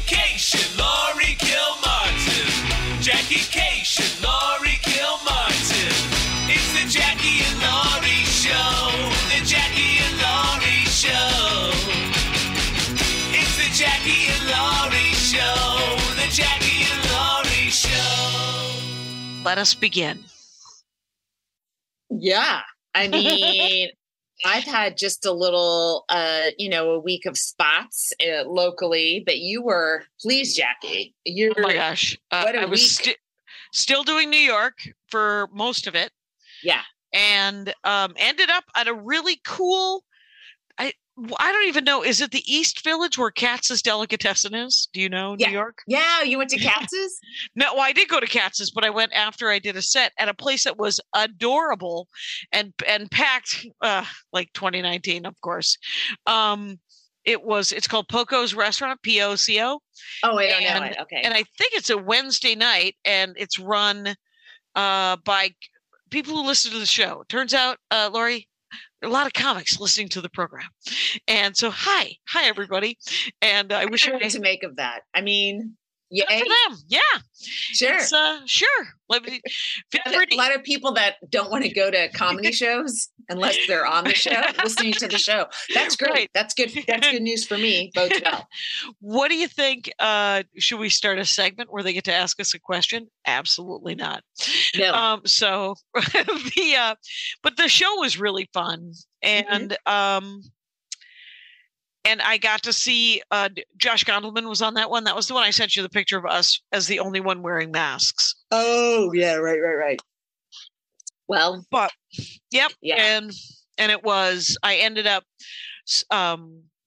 Cation, Laurie Kilmartin. Jackie Cation, Laurie Kilmartin. It's the Jackie and Laurie Show. The Jackie and Laurie Show. It's the Jackie and Laurie Show. The Jackie and Laurie Show. Let us begin. Yeah. I mean, I've had just a little, a week of spots locally, but you were, please, Jackie. Oh my gosh. I was still doing New York for most of it. Yeah. And ended up at a really cool, I don't even know, is it the East Village where Katz's Delicatessen is? Do you know New York? Yeah, you went to Katz's? No, well, I did go to Katz's, but I went after I did a set at a place that was adorable and packed, like 2019, of course. It's called Poco's Restaurant, P-O-C-O. Oh, I don't know it. Okay. And I think it's a Wednesday night, and it's run by people who listen to the show. Turns out, Laurie, there are a lot of comics listening to the program. And so, hi, everybody. And I wish I to make of that. I mean, yay. For them. Yeah. Sure. Sure. A lot of people that don't want to go to comedy shows unless they're on the show, listening to the show. That's great. Right. That's good. That's good news for me. Both well. What do you think? Should we start a segment where they get to ask us a question? Absolutely not. No. But the show was really fun. And, and I got to see Josh Gondelman was on that one. That was the one I sent you the picture of us as the only one wearing masks. Oh, yeah. Right. Well, but yep. Yeah. And it was, I ended up, I've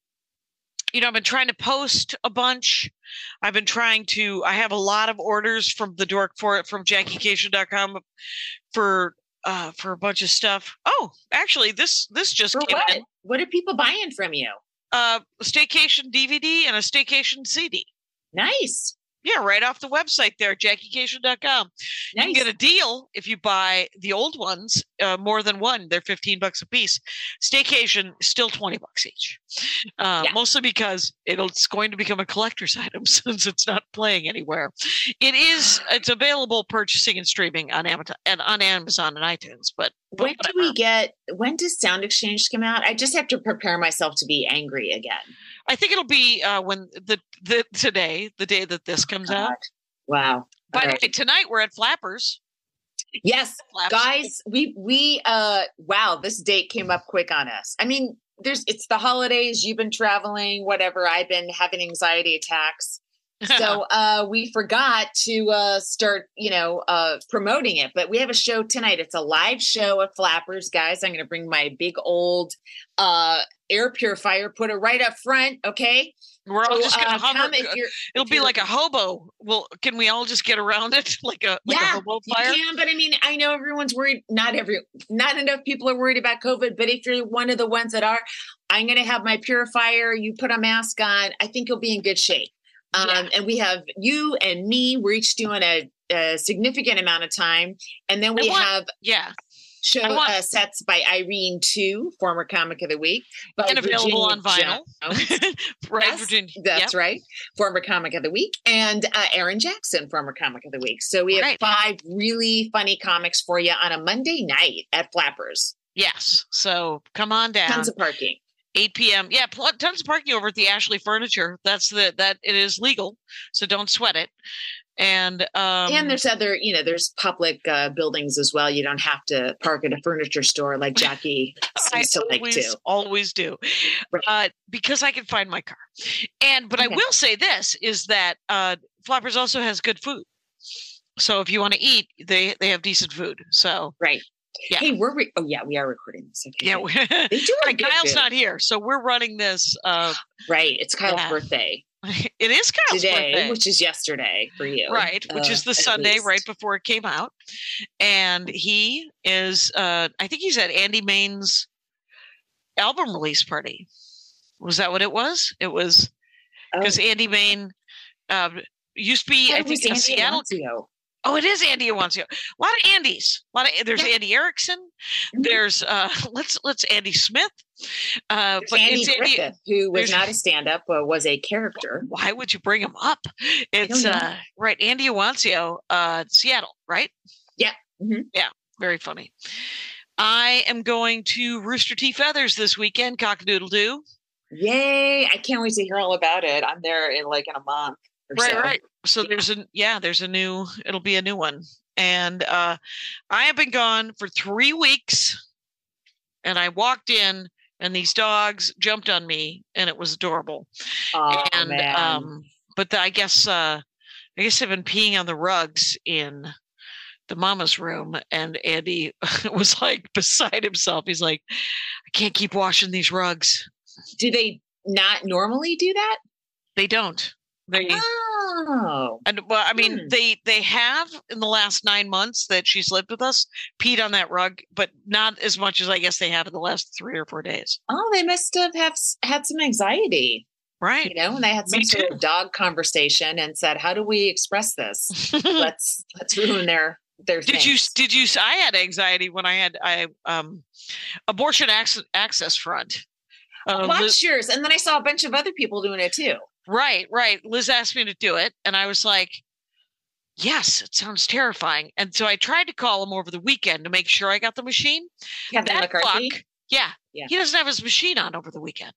been trying to post a bunch. I have a lot of orders from the dork for it from JackieCation.com for a bunch of stuff. Oh, actually this just for came what? in. What are people buying from you? A Staycation DVD and a Staycation CD. Nice. Yeah, right off the website there, JackieCation.com. Nice. You can get a deal if you buy the old ones, more than one. They're $15 a piece. Staycation, still $20 each. Mostly because it's going to become a collector's item since it's not playing anywhere. It's available purchasing and streaming on Amazon and iTunes. But when does Sound Exchange come out? I just have to prepare myself to be angry again. I think it'll be when the day that this comes out. Wow. By the way, tonight we're at Flappers. Yes, guys, we this date came up quick on us. I mean, it's the holidays, you've been traveling, whatever. I've been having anxiety attacks. So we forgot to start, promoting it. But we have a show tonight. It's a live show at Flappers, guys. I'm going to bring my big old air purifier, put it right up front. Okay. We're all just going to hover. It'll be like a hobo. Well, can we all just get around it like a hobo fire? You can, but I mean, I know everyone's worried. Not enough people are worried about COVID. But if you're one of the ones that are, I'm going to have my purifier. You put a mask on. I think you'll be in good shape. And we have you and me. We're each doing a significant amount of time, and then we have show sets by Irene too, former comic of the week, and available on vinyl. Right, yes, Virginia. That's right, former comic of the week, and Aaron Jackson, former comic of the week. So we have 5 really funny comics for you on a Monday night at Flappers. Yes, so come on down. Tons of parking. 8 p.m. Yeah, tons of parking over at the Ashley Furniture. That it is legal, so don't sweat it. And there's other, there's public buildings as well. You don't have to park at a furniture store like Jackie seems to like to. Always do, right. Because I can find my car. But I will say this is that Flappers also has good food. So if you want to eat, they have decent food. So right. Yeah. Hey, we are recording this. Okay. Yeah, they do. Kyle's not here, so we're running this. Right, it's Kyle's birthday. It is Kyle's birthday, which is yesterday for you, right? Which is the Sunday right before it came out, and he is. I think he's at Andy Main's album release party. Was that what it was? It was because Andy Main used to be. I think in Seattle. Oh, it is Andy Iwancio. A lot of Andys. There's Andy Erickson. Mhm. There's let's Andy Smith. There's But Andy it's Andy. Griffith, who was there's- not a stand-up, but was a character. Why would you bring him up? It's don't know. right, Andy Iwancio, Seattle, right? Yeah. Mhm. Yeah, very funny. I am going to Rooster T. Feathers this weekend, cock-a-doodle-doo. Yay! I can't wait to hear all about it. I'm there in a month or Right, so. right. So it'll be a new one. And I have been gone for 3 weeks, and I walked in and these dogs jumped on me and it was adorable. Oh, And man. but I guess I've been peeing on the rugs in the mama's room, and Andy was like beside himself. He's like, I can't keep washing these rugs. Do they not normally do that? They don't. Oh. And well, I mean, Hmm. they have in the last 9 months that she's lived with us peed on that rug, but not as much as I guess they have in the last 3 or 4 days. Oh, they must have had some anxiety, Right. and they had some Me sort too. of dog conversation and said, "How do we express this? let's ruin their Did you? things." I had anxiety when I had Abortion Access Front. Watched yours, and then I saw a bunch of other people doing it too. Right. Liz asked me to do it, and I was like, yes, it sounds terrifying. And so I tried to call him over the weekend to make sure I got the machine. Kevin That McCarthy. fuck, yeah, he doesn't have his machine on over the weekend.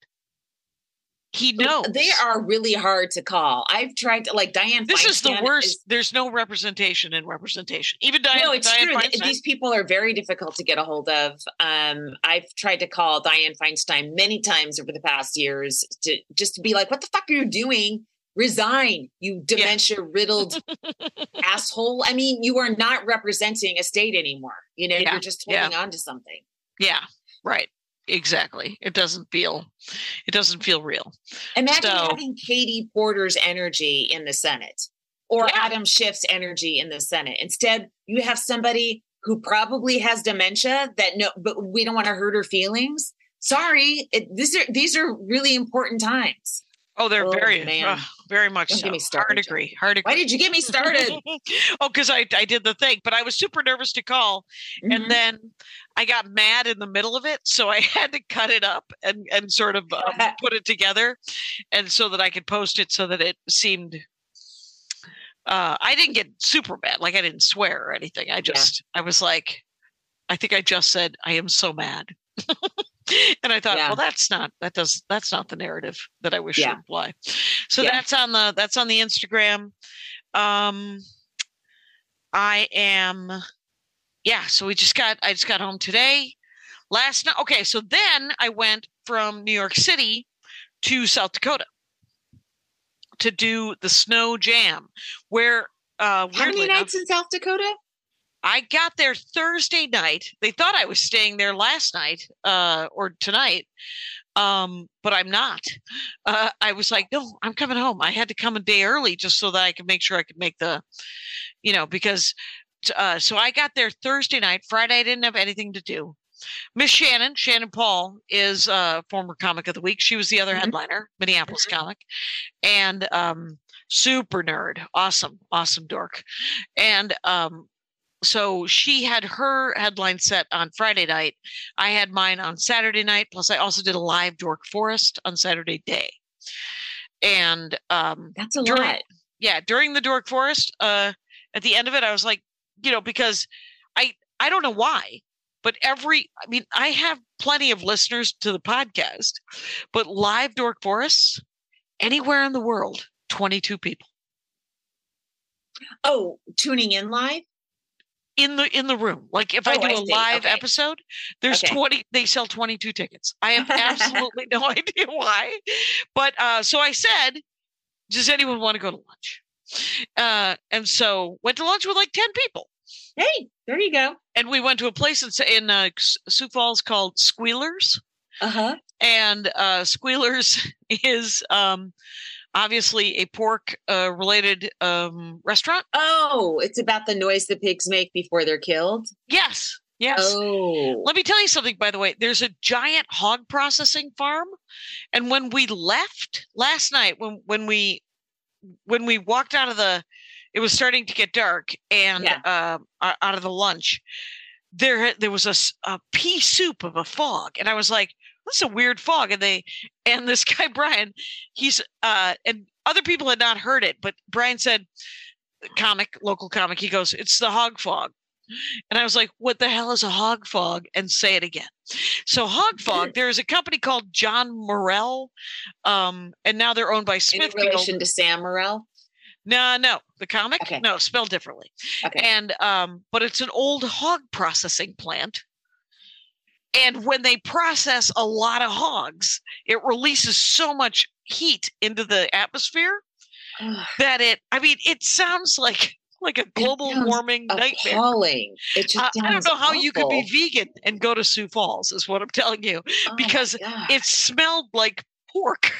He knows. They are really hard to call. I've tried to, Diane. This is the Feinstein worst. There's no representation in representation. Even Diane. No, it's Diane true. Feinstein. These people are very difficult to get a hold of. I've tried to call Diane Feinstein many times over the past years to be like, "What the fuck are you doing? Resign, you dementia-riddled asshole." I mean, you are not representing a state anymore. You're just holding on to something. Yeah, right. Exactly. It doesn't feel real. Imagine So- having Katie Porter's energy in the Senate or Yeah. Adam Schiff's energy in the Senate. Instead, you have somebody who probably has dementia but we don't want to hurt her feelings. Sorry, these are really important times. Oh, they're very much Don't so. get me started, Hard agree. Hard agree. Why did you get me started? Oh, because I did the thing, but I was super nervous to call, Mhm. and then I got mad in the middle of it, so I had to cut it up and sort of put it together, and so that I could post it so that it seemed. I didn't get super mad, like I didn't swear or anything. I was like, I think I just said, "I am so mad," and I thought, well, that's not the narrative that I wish to imply. So that's on the Instagram. I am. Yeah, so I just got home today. Last night. Okay, so then I went from New York City to South Dakota to do the Snow Jam, where How many nights in South Dakota? I got there Thursday night. They thought I was staying there last night or tonight, but I'm not. I was like, no, I'm coming home. I had to come a day early just so that I could make sure I could make the, because so I got there Thursday night. Friday, I didn't have anything to do. Miss Shannon Paul is former comic of the week. She was the other headliner, Minneapolis comic, and super nerd, awesome dork, and so she had her headline set on Friday night. I had mine on Saturday night. Plus, I also did a live Dork Forest on Saturday day, and that's a lot. Yeah, during the Dork Forest, at the end of it, I was like, because I don't know why. But I have plenty of listeners to the podcast, but live Dork Forests, anywhere in the world, 22 people. Oh, tuning in live? In the room. Like if I do a live episode, there's 20, they sell 22 tickets. I have absolutely no idea why. But so I said, does anyone want to go to lunch? And so went to lunch with like 10 people. Hey, there you go. And we went to a place in Sioux Falls called Squealers. Uh-huh. And Squealers is obviously a pork related restaurant. Oh, it's about the noise the pigs make before they're killed? Yes. Oh. Let me tell you something, by the way. There's a giant hog processing farm. And when we left last night, when we walked out of the it was starting to get dark, and out of the lunch, there was a pea soup of a fog, and I was like, "This is a weird fog." And this guy Brian, and other people had not heard it, but Brian said, local comic, he goes, "It's the hog fog." And I was like, "What the hell is a hog fog?" And say it again. So hog fog, there is a company called John Morrell, and now they're owned by Smithfield. In relation to Sam Morrell? No, the comic? Okay. No, spelled differently. Okay. And but it's an old hog processing plant. And when they process a lot of hogs, it releases so much heat into the atmosphere that it sounds like a global warming nightmare. Appalling. It just I don't know how you could be vegan and go to Sioux Falls, is what I'm telling you, because it smelled like pork.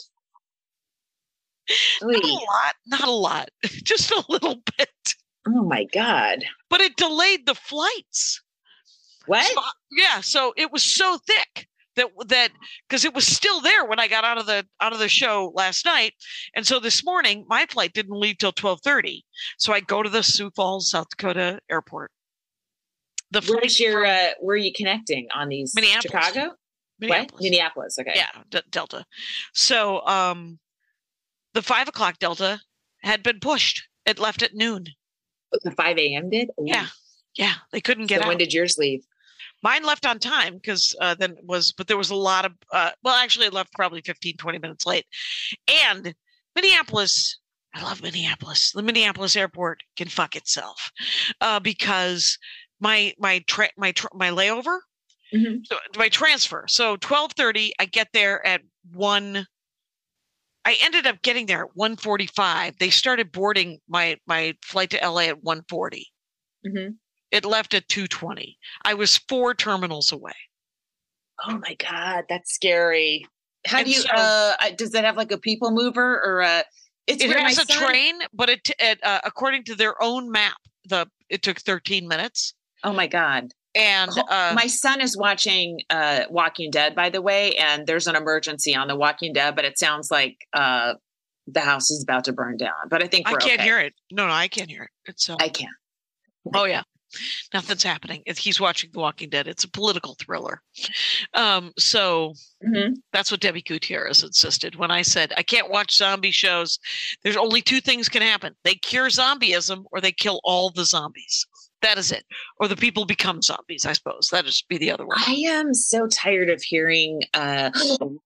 Not a lot, just a little bit. Oh my God. But it delayed the flights. What? So it was so thick that because it was still there when I got out of the show last night, and so this morning my flight didn't leave till 12:30. So I go to the Sioux Falls, South Dakota airport. Where are you connecting on these? Minneapolis. Chicago? Minneapolis. What? Minneapolis. Okay. Yeah, Delta. So the 5 o'clock Delta had been pushed. It left at noon. The 5 a.m. did? Ooh. Yeah. They couldn't get out. When did yours leave? Mine left on time because but there was a lot of, actually it left probably 15, 20 minutes late. And Minneapolis, I love Minneapolis. The Minneapolis airport can fuck itself because my layover, so my transfer. So 12:30, I get there at 1. I ended up getting there at 1:45. They started boarding my flight to LA at 1:40. Mm-hmm. It left at 2:20. I was 4 terminals away. Oh my God, that's scary. How do you? Does that have like a people mover or a? It has a train, but it according to their own map, it took 13 minutes. Oh my God. And my son is watching Walking Dead, by the way, and there's an emergency on The Walking Dead, but it sounds like the house is about to burn down. But I think I can't hear it. No, I can't hear it. I can. Oh yeah, nothing's happening. He's watching The Walking Dead. It's a political thriller. So that's what Debbie Gutierrez insisted when I said I can't watch zombie shows. There's only 2 things can happen: they cure zombieism, or they kill all the zombies. That is it. Or the people become zombies, I suppose. That is be the other one. I am so tired of hearing from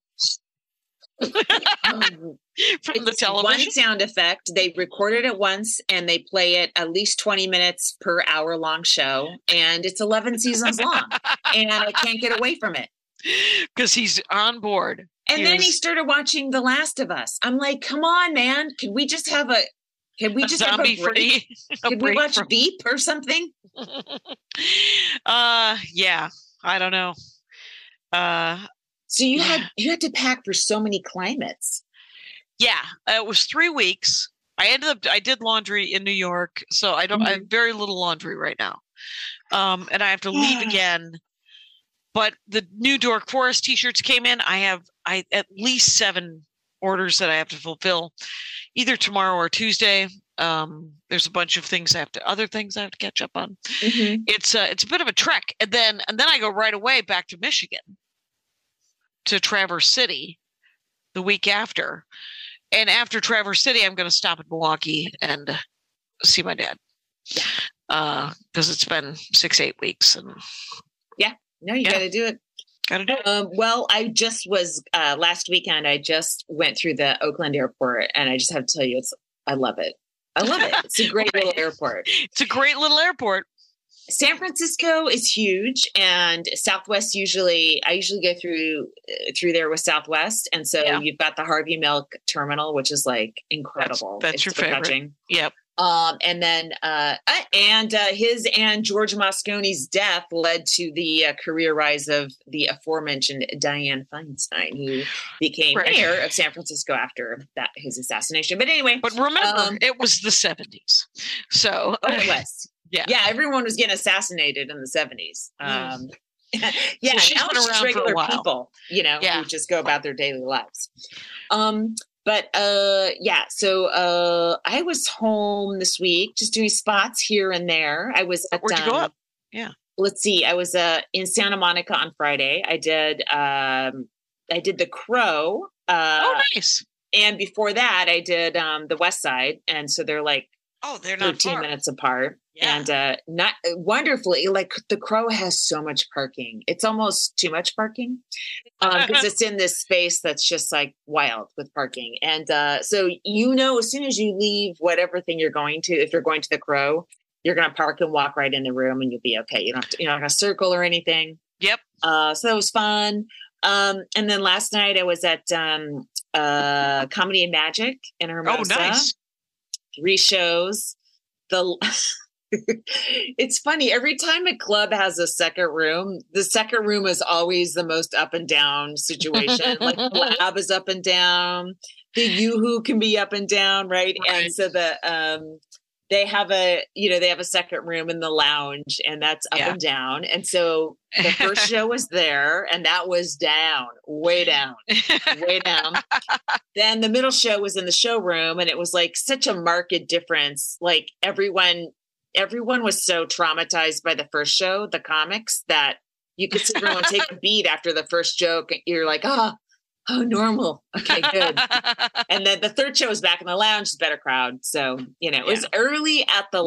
the television. One sound effect. They recorded it once and they play it at least 20 minutes per hour-long show. And it's 11 seasons long. And I can't get away from it. Because he's on board. And then he started watching The Last of Us. I'm like, come on, man. Could we just have a zombie free? Could we watch Veep or something? Yeah, I don't know. So you had to pack for so many climates. Yeah, it was 3 weeks. I did laundry in New York, so I have very little laundry right now. And I have to leave again. But the new Dork Forest t-shirts came in. I have at least 7 orders that I have to fulfill either tomorrow or Tuesday. There's a bunch of other things I have to catch up on. Mm-hmm. It's a bit of a trek. And then I go right away back to Michigan to Traverse City the week after. And after Traverse City, I'm going to stop at Milwaukee and see my dad. Yeah. Because it's been 6-8 weeks. And yeah. No, you got to do it. Gotta do it. Well, I just was last weekend. I just went through the Oakland airport, and I just have to tell you, I love it. I love it. It's a great little airport. It's a great little airport. San Francisco is huge, and Southwest I usually go through there with Southwest, and so you've got the Harvey Milk Terminal, which is like incredible. That's your favorite. Touching. Yep. And then his and George Mosconi's death led to the career rise of the aforementioned Dianne Feinstein, who became mayor of San Francisco after his assassination. But anyway, but remember, it was the 70s, so it was. Yeah, everyone was getting assassinated in the 70s. Yeah, so she's now been it's around regular for a while. people, who just go about their daily lives. But yeah, so I was home this week just doing spots here and there. I was at Where'd you go up? Yeah. Let's see. I was in Santa Monica on Friday. I did The Crow. Oh, nice. And before that, I did the West Side, and so they're like they're not 13 far. minutes apart. Yeah. And not wonderfully, like The Crow has so much parking. It's almost too much parking because it's in this space that's just like wild with parking. And so as soon as you leave whatever thing you're going to, if you're going to The Crow, you're going to park and walk right in the room, and you'll be okay. You don't have to, you're not going to circle or anything. Yep. So that was fun. And then last night I was at Comedy and Magic in Hermosa. Oh, nice. 3 shows. It's funny. Every time a club has a second room, the second room is always the most up and down situation. Like the Lab is up and down. The Yoo-Hoo can be up and down, right? And so they have a second room in the lounge, and that's up and down. And so the first show was there, and that was down, way down, way down. Then the middle show was in the showroom, and it was like such a marked difference. Like everyone was so traumatized by the first show, the comics, that you could sit around and take a beat after the first joke. And you're like, oh, normal. Okay, good. And then the third show was back in the lounge, better crowd. So, it was early at the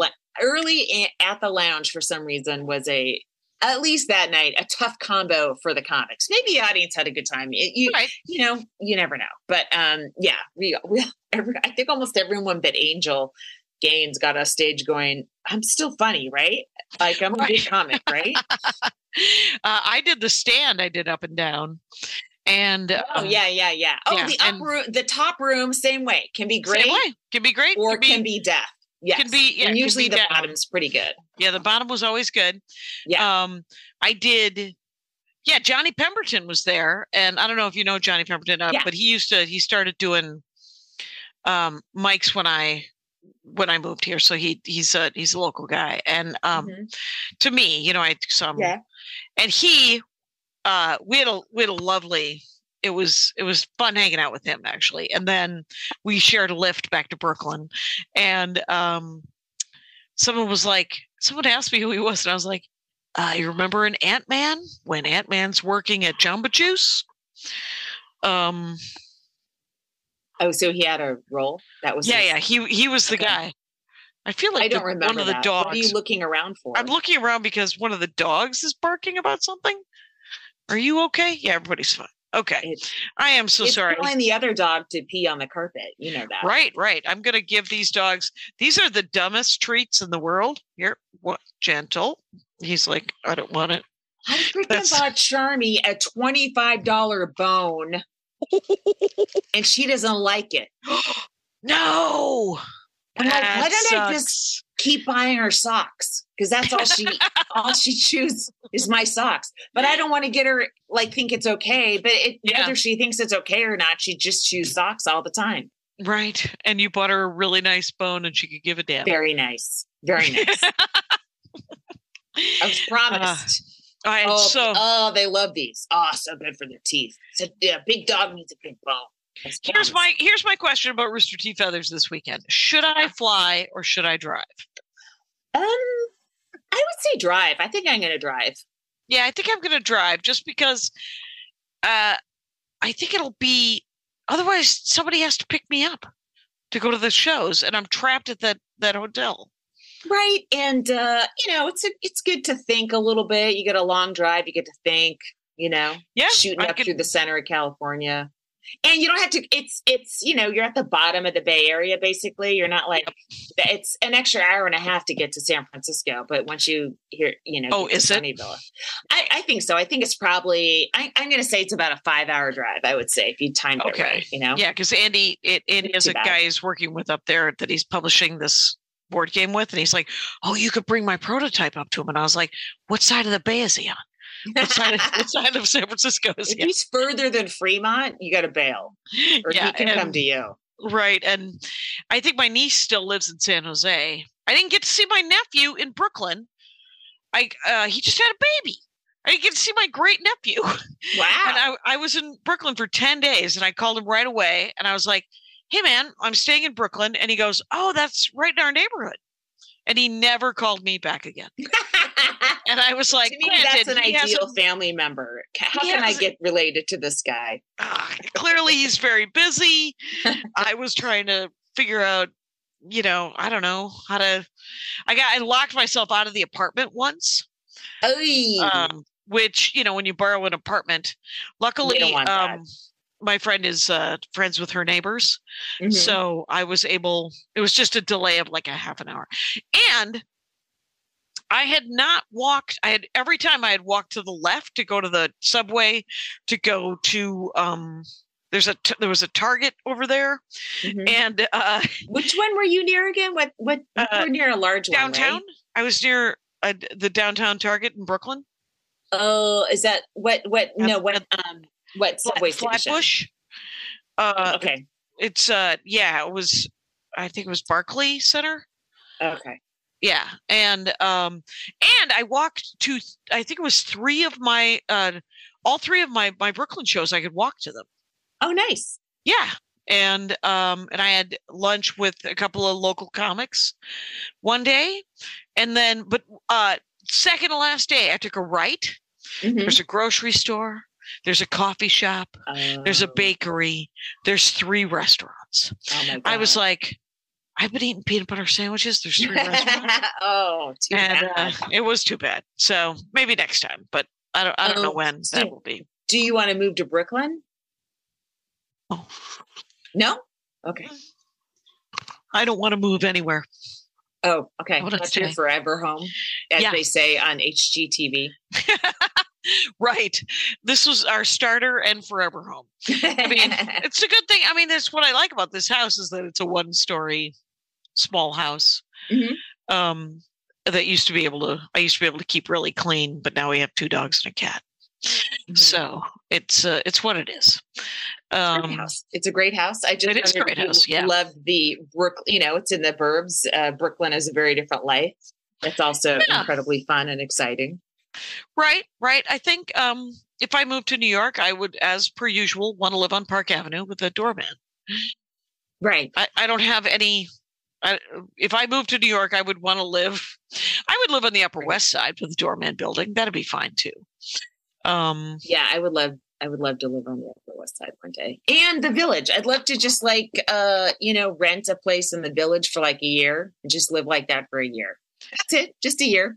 lounge for some reason was at least that night, a tough combo for the comics. Maybe the audience had a good time. You never know. But we I think almost everyone but Angel Gaines got us stage going, I'm still funny, right? Like I'm a good comic, right? I did the stand. I did up and down. And Oh, the top room, same way. Can be great. Same way. Can be great. Or can be death. Yes. Can be, and usually the down. bottom's pretty good. Yeah, the bottom was always good. Yeah. I did. Yeah, Johnny Pemberton was there, and I don't know if you know Johnny Pemberton, but he started doing mics when I moved here, so he's a local guy, and to me, I saw him, and we had a lovely. It was fun hanging out with him, actually. And then we shared a lift back to Brooklyn, and someone asked me who he was, and I was like, you remember in Ant-Man when Ant-Man's working at Jamba Juice? So he had a role? That was he was the guy. I feel like I don't remember one of the dogs. What are you looking around for? I'm looking around because one of the dogs is barking about something. Are you okay? Yeah, everybody's fine. Okay. I am so sorry. Telling the other dog to pee on the carpet. You know that. Right. I'm going to give these dogs, these are the dumbest treats in the world. Here, what? Gentle. He's like, I don't want it. I freaking bought Charmy a $25 bone and she doesn't like it. No. I'm like, why don't I just keep buying her socks? Because that's all she chews is my socks. But I don't want to get her think it's okay. But whether she thinks it's okay or not, she just chews socks all the time. Right. And you bought her a really nice bone and she could give a damn. Very nice. Very nice. I was promised. They love these. Oh, so good for their teeth. So, big dog needs a big bone. Here's my question about Rooster Teeth Feathers this weekend. Should I fly or should I drive? I would say drive. I think I'm going to drive. Yeah, I think I'm going to drive just because I think it'll be otherwise somebody has to pick me up to go to the shows and I'm trapped at that hotel. Right. And it's good to think a little bit. You get a long drive, you get to think, shooting up through the center of California. And you don't have to, it's you're at the bottom of the Bay Area, basically. You're not it's an extra hour and a half to get to San Francisco. But once you hear, is it? Sunnyvale, I think so. I think it's probably, I'm going to say it's about a 5-hour drive, I would say, if you timed it right, Yeah, because Andy is a guy he's working with up there that he's publishing this board game with. And he's like, oh, you could bring my prototype up to him. And I was like, what side of the Bay is he on? What side of San Francisco is he? If he's further than Fremont, you got to bail, or he can come to you. Right, and I think my niece still lives in San Jose. I didn't get to see my nephew in Brooklyn. He just had a baby. I didn't get to see my great nephew. Wow! And I was in Brooklyn for 10 days, and I called him right away, and I was like, hey man, I'm staying in Brooklyn. And he goes, oh, that's right in our neighborhood. And he never called me back again. And I was like, to me, that's an ideal family member. How can I get related to this guy? Clearly, he's very busy. I was trying to figure out, I don't know how to. I locked myself out of the apartment once. Which, when you borrow an apartment, luckily, my friend is friends with her neighbors. Mm-hmm. So I was able, it was just a delay of like a half an hour. And I had not walked, every time I had walked to the left to go to the subway, to go to, there was a Target over there. Mm-hmm. And which one were you near again? What you were near a large downtown? One, right? I was near the downtown Target in Brooklyn. Oh, is that what subway station? Flatbush. Okay. It's it was, I think it was Barclay Center. Okay. Yeah. And I walked to, I think it was all three of my Brooklyn shows. I could walk to them. Oh, nice. Yeah. And I had lunch with a couple of local comics one day, and then, second to last day, I took a right. Mm-hmm. There's a grocery store. There's a coffee shop. There's a bakery. There's 3 restaurants. Oh my God. I was like, I've been eating peanut butter sandwiches. There's 3 restaurants. Too bad. It was too bad. So maybe next time, but I don't know when that will be. Do you want to move to Brooklyn? Oh. No? Okay. I don't want to move anywhere. Oh, okay. That's your forever home, as they say on HGTV. Right. This was our starter and forever home. I mean, it's a good thing. I mean, that's what I like about this house, is that it's a 1-story small house. Mm-hmm. That I used to be able to keep really clean, but now we have 2 dogs and a cat. Mm-hmm. So it's what it is. It's a great house. It's a great house. Yeah. Love the Brooklyn. It's in the burbs. Brooklyn is a very different life. It's also incredibly fun and exciting. Right. I think if I moved to New York, I would, as per usual, want to live on Park Avenue with a doorman. Right. I don't have any. If I moved to New York, I would want to live. I would live on the Upper West Side with the doorman building. That'd be fine too. I would love to live on the Upper West Side one day. And the Village. I'd love to just rent a place in the Village for like a year and just live like that for a year. That's it. Just a year.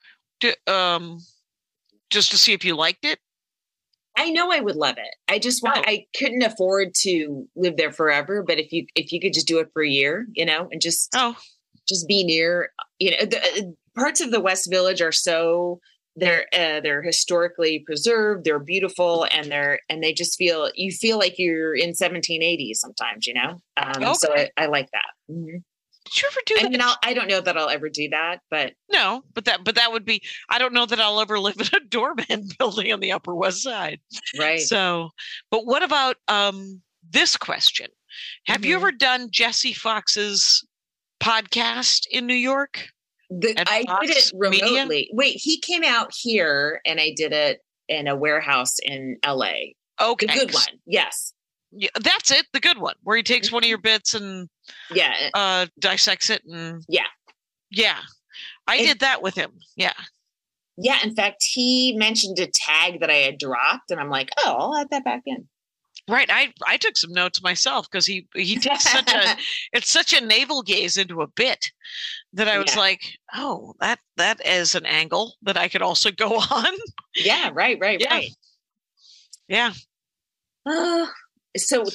Just to see if you liked it. I know I would love it. I just I couldn't afford to live there forever, but if you could just do it for a year, and just be near, the parts of the West Village are so they're historically preserved, they're beautiful, and they just feel like you're in 1780 sometimes, So I like that. Mm-hmm. Did you ever do that? I mean, I don't know that I'll ever do that, but no, but that would be, I don't know that I'll ever live in a doorman building on the Upper West Side. Right. So, but what about this question? Have you ever done Jesse Fox's podcast in New York? I did it remotely. Media? Wait, he came out here and I did it in a warehouse in LA. Okay. The good one. Yes. Yeah, that's it. The good one where he takes one of your bits and dissects it. And yeah. I did that with him. Yeah. Yeah. In fact, he mentioned a tag that I had dropped and I'm like, oh, I'll add that back in. Right. I took some notes myself because he takes such a navel gaze into a bit that I was like, oh, that is an angle that I could also go on. Yeah. Right. Yeah. So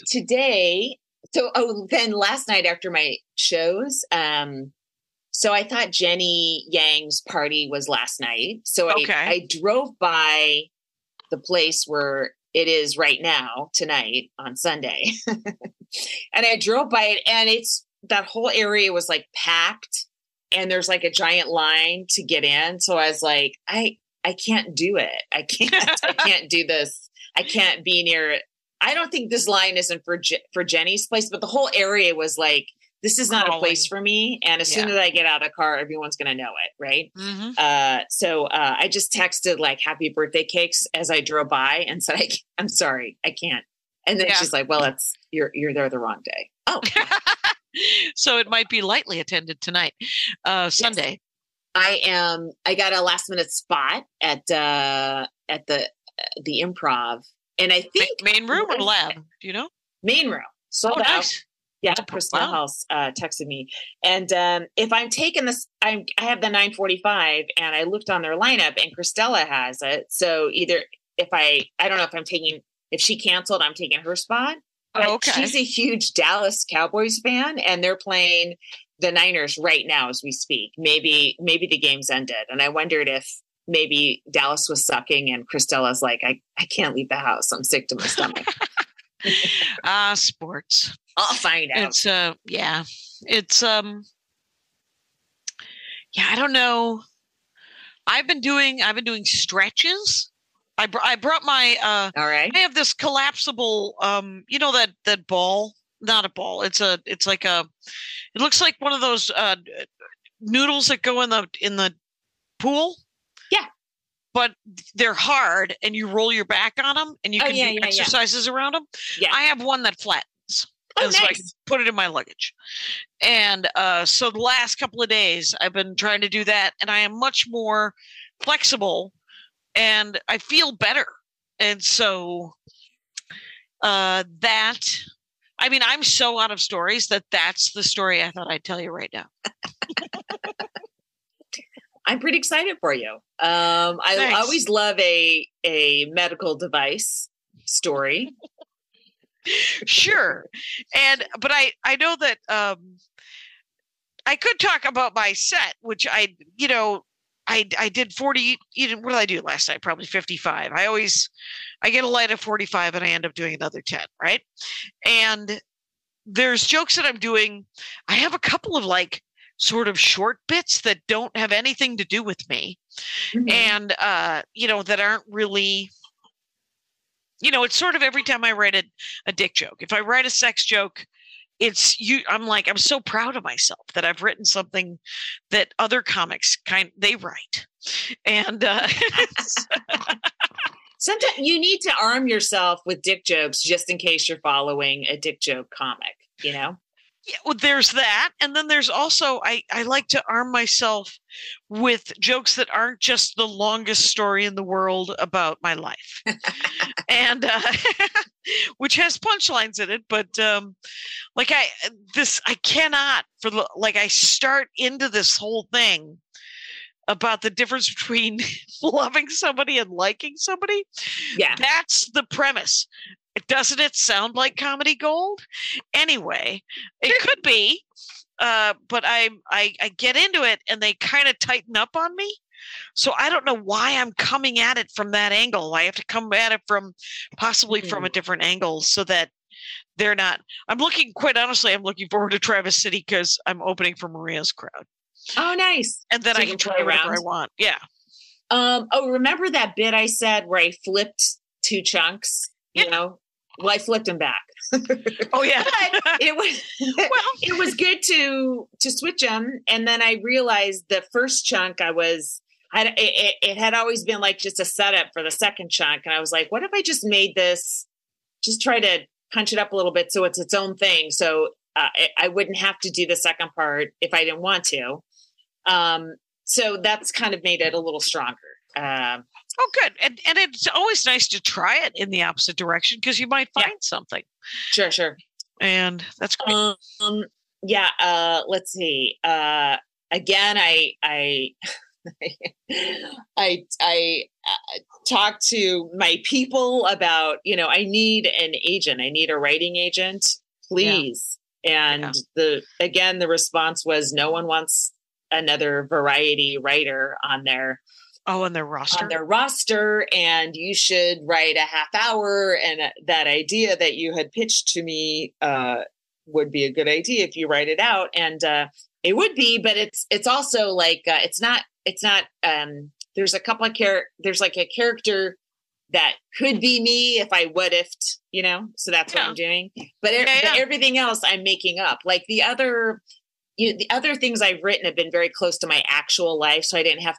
then last night after my shows, so I thought Jenny Yang's party was last night. So I drove by the place where it is right now, tonight on Sunday. And I drove by it and that whole area was like packed and there's like a giant line to get in. So I was like, I can't do it. I can't do this. I can't be near it. I don't think this line isn't for Jenny's place, but the whole area was like, this is not a place for me. And as soon as I get out of the car, everyone's going to know it. Right. Mm-hmm. So I just texted like happy birthday cakes as I drove by and said, I'm sorry, I can't. And then she's like, well, you're there the wrong day. Oh, So it might be lightly attended tonight, Sunday. I got a last minute spot at the Improv, and I think Main room or lab? Do you know? main room sold out. Nice. Yeah, Oh, Christelle wow. House texted me, and if I'm taking this, I have the 9:45, and I looked on their lineup, and Christella has it. So either I don't know if she canceled, I'm taking her spot. But Okay. she's a huge Dallas Cowboys fan, and they're playing the Niners right now as we speak. Maybe the game's ended, and I wondered if maybe Dallas was sucking, and Christella's like, I can't leave the house. I'm sick to my stomach. Sports. I'll find out. It's It's I don't know. I've been doing stretches. I brought my All right. I have this collapsible you know that ball, not a ball. It looks like one of those noodles that go in the pool. Yeah. But they're hard and you roll your back on them and you can do exercises around them. Yeah. I have one that flattens. Oh, and so I nice. can put it in my luggage. And so the last couple of days I've been trying to do that, and I am much more flexible and I feel better. And so I'm so out of stories that's the story I thought I'd tell you right now. I'm pretty excited for you. I Thanks. always love a medical device story. Sure. But I know that I could talk about my set, which I did 40. What did I do last night? Probably 55. I get a light of 45 and I end up doing another 10, right? And there's jokes that I'm doing. I have a couple of like sort of short bits that don't have anything to do with me. Mhm. And that aren't really, it's sort of every time I write a dick joke. If I write a sex joke, I'm so proud of myself that I've written something that other comics they write. And Sometimes you need to arm yourself with dick jokes just in case you're following a dick joke comic, yeah, well, there's that. And then there's also, I like to arm myself with jokes that aren't just the longest story in the world about my life. And which has punchlines in it. But I cannot I start into this whole thing about the difference between loving somebody and liking somebody. Yeah. That's the premise. Doesn't it sound like comedy gold? Anyway, it could be, but I get into it and they kind of tighten up on me. So I don't know why I'm coming at it from that angle. I have to come at it from a different angle so that they're not. I'm looking forward to Travis City because I'm opening for Maria's crowd. Oh, nice. And then So I you can can try play whatever around? I want. Yeah. Remember that bit I said where I flipped two chunks? Well, I flipped them back. Oh yeah. But it was good to switch them, and then I realized the first chunk it had always been like just a setup for the second chunk, and I was like, what if I just made this, just try to punch it up a little bit so it's its own thing, so I wouldn't have to do the second part if I didn't want to. So that's kind of made it a little stronger. Oh, good. And it's always nice to try it in the opposite direction because you might find something. Sure. And that's great. Let's see. Again, I talked to my people about, I need an agent. I need a writing agent, please. Yeah. And the response was no one wants another variety writer on their roster, and you should write a half hour. And that idea that you had pitched to me would be a good idea if you write it out. And it would be, but it's also like it's not. There's a couple of there's like a character that could be me if I what ifed, So that's what I'm doing. But everything else I'm making up. Like the other things I've written have been very close to my actual life, so I didn't have to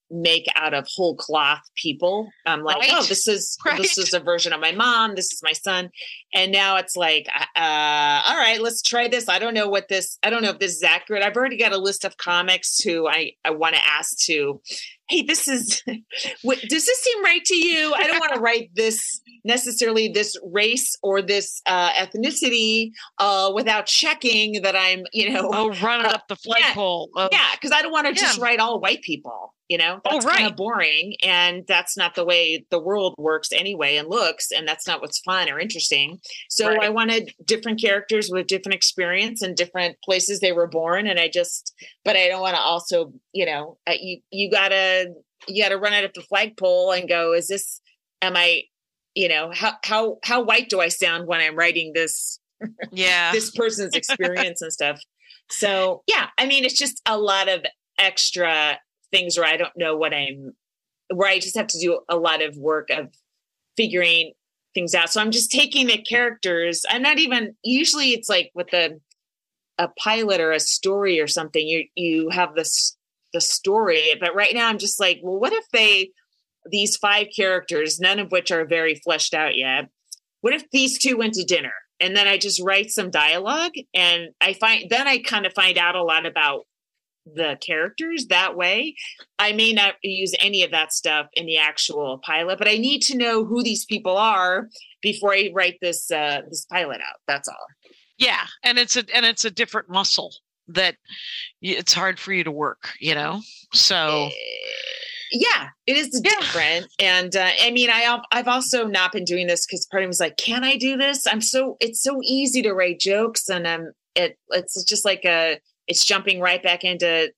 make out of whole cloth people. I'm like, Right. oh, this is a version of my mom. This is my son. And now it's like, all right, let's try this. I don't know if this is accurate. I've already got a list of comics who I want to ask to, hey, does this seem right to you? I don't want to write this necessarily this race or this ethnicity without checking that I'm, run it up the flagpole. Yeah, because I don't want to just write all white people. That's kind of boring, and that's not the way the world works anyway and looks, and that's not what's fun or interesting. So I wanted different characters with different experience and different places they were born, and but I don't want to also, you gotta run it up the flagpole and go, am I, how white do I sound when I'm writing this? Yeah, this person's experience and stuff. So yeah, I mean, it's just a lot of extra things where I don't know where I just have to do a lot of work of figuring things out. So I'm just taking the characters. I'm not even, usually it's like with a pilot or a story or something, you have the story, but right now I'm just like, well, what if these 5 characters, none of which are very fleshed out yet, what if these 2 went to dinner? And then I just write some dialogue, and I kind of find out a lot about the characters that way. I may not use any of that stuff in the actual pilot, but I need to know who these people are before I write this pilot out. That's all. Yeah, and it's a different muscle that it's hard for you to work, So yeah, it is different. And I mean, I've also not been doing this because part of me was like, can I do this? It's so easy to write jokes, and it's just like it's jumping right back into,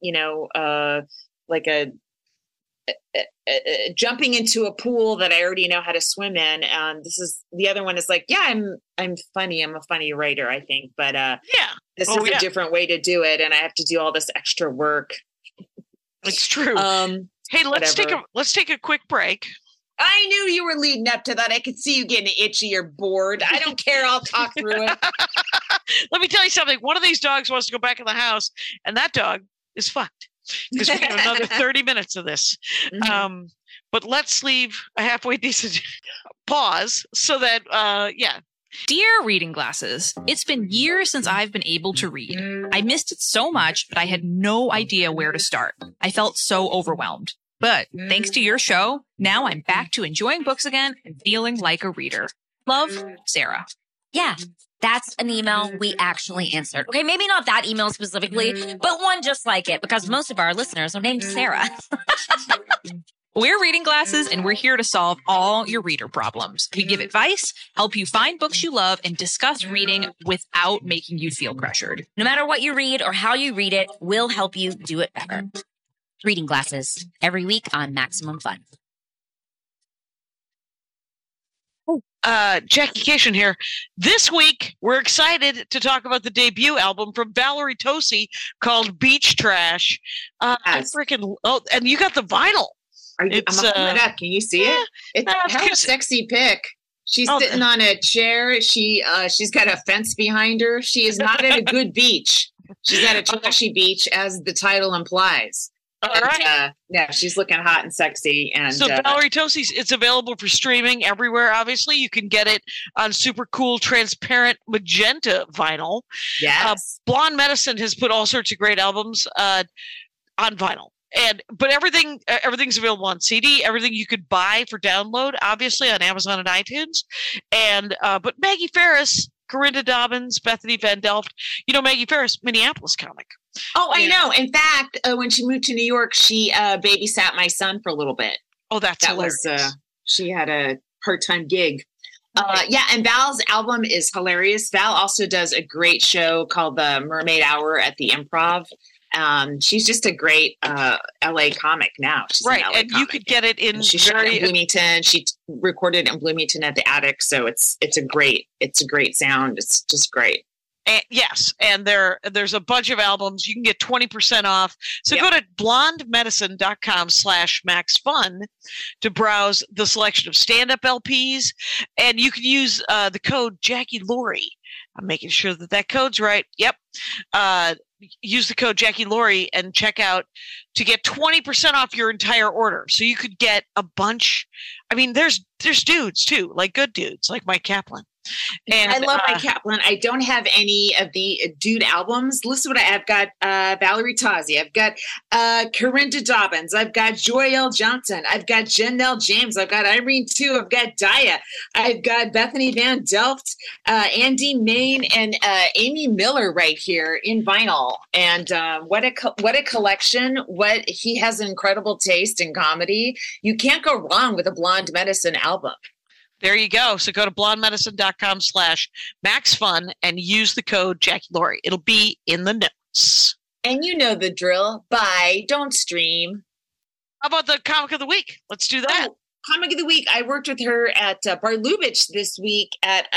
jumping into a pool that I already know how to swim in. And the other one is like, yeah, I'm funny. I'm a funny writer, I think. But this is a different way to do it. And I have to do all this extra work. It's true. Hey, let's take a quick break. I knew you were leading up to that. I could see you getting itchy or bored. I don't care. I'll talk through it. Let me tell you something. One of these dogs wants to go back in the house, and that dog is fucked because we have another 30 minutes of this. Mm-hmm. But let's leave a halfway decent pause so that, Dear Reading Glasses, it's been years since I've been able to read. I missed it so much, but I had no idea where to start. I felt so overwhelmed. But thanks to your show, now I'm back to enjoying books again and feeling like a reader. Love, Sarah. Yeah, that's an email we actually answered. Okay, maybe not that email specifically, but one just like it, because most of our listeners are named Sarah. We're Reading Glasses, and we're here to solve all your reader problems. We give advice, help you find books you love, and discuss reading without making you feel pressured. No matter what you read or how you read it, we'll help you do it better. Reading Glasses, every week on Maximum Fun. Jackie Cation here. This week, we're excited to talk about the debut album from Valerie Tosi called Beach Trash. Yes. And you got the vinyl. I'm looking it up. Can you see it? It's a sexy pic. She's sitting on a chair. She's got a fence behind her. She is not at a good beach. She's at a trashy beach, as the title implies. All right. Yeah, she's looking hot and sexy. And so Valerie Tosi's, it's available for streaming everywhere. Obviously, you can get it on super cool, transparent magenta vinyl. Yes. Blonde Medicine has put all sorts of great albums on vinyl. But everything's available on CD. Everything you could buy for download, obviously on Amazon and iTunes. But Maggie Ferris, Corinda Dobbins, Bethany Van Delft. Maggie Ferris, Minneapolis comic. Oh, I know. In fact, when she moved to New York, she babysat my son for a little bit. Oh, that hilarious. She had a part-time gig. And Val's album is hilarious. Val also does a great show called The Mermaid Hour at the Improv. She's just a great LA comic now. She's right, an LA and comic. you could get it in. She shot in Bloomington. She recorded in Bloomington at the Attic, so it's a great sound. It's just great. And, yes, and there's a bunch of albums. You can get 20% off. So go to blondemedicine.com/maxfun to browse the selection of stand-up LPs, and you can use the code Jackie Laurie. I'm making sure that code's right. Yep. use the code Jackie Laurie and check out to get 20% off your entire order. So you could get a bunch. I mean, there's dudes too, like good dudes, like Mike Kaplan. And I love Mike Kaplan. I don't have any of the dude albums. Listen, I've got Valerie Tozzi. I've got Corinda Dobbins. I've got Joy L. Johnson. I've got Janelle James. I've got Irene too. I've got Daya. I've got Bethany Van Delft, Andy Main, and Amy Miller right here in vinyl. And what a collection! What he has an incredible taste in comedy. You can't go wrong with a Blonde Medicine album. There you go. So go to blondemedicine.com/maxfun and use the code Jackie Laurie. It'll be in the notes. And you know the drill. Buy, don't stream. How about the comic of the week? Let's do that. Oh, comic of the week. I worked with her at Bar Lubitsch this week at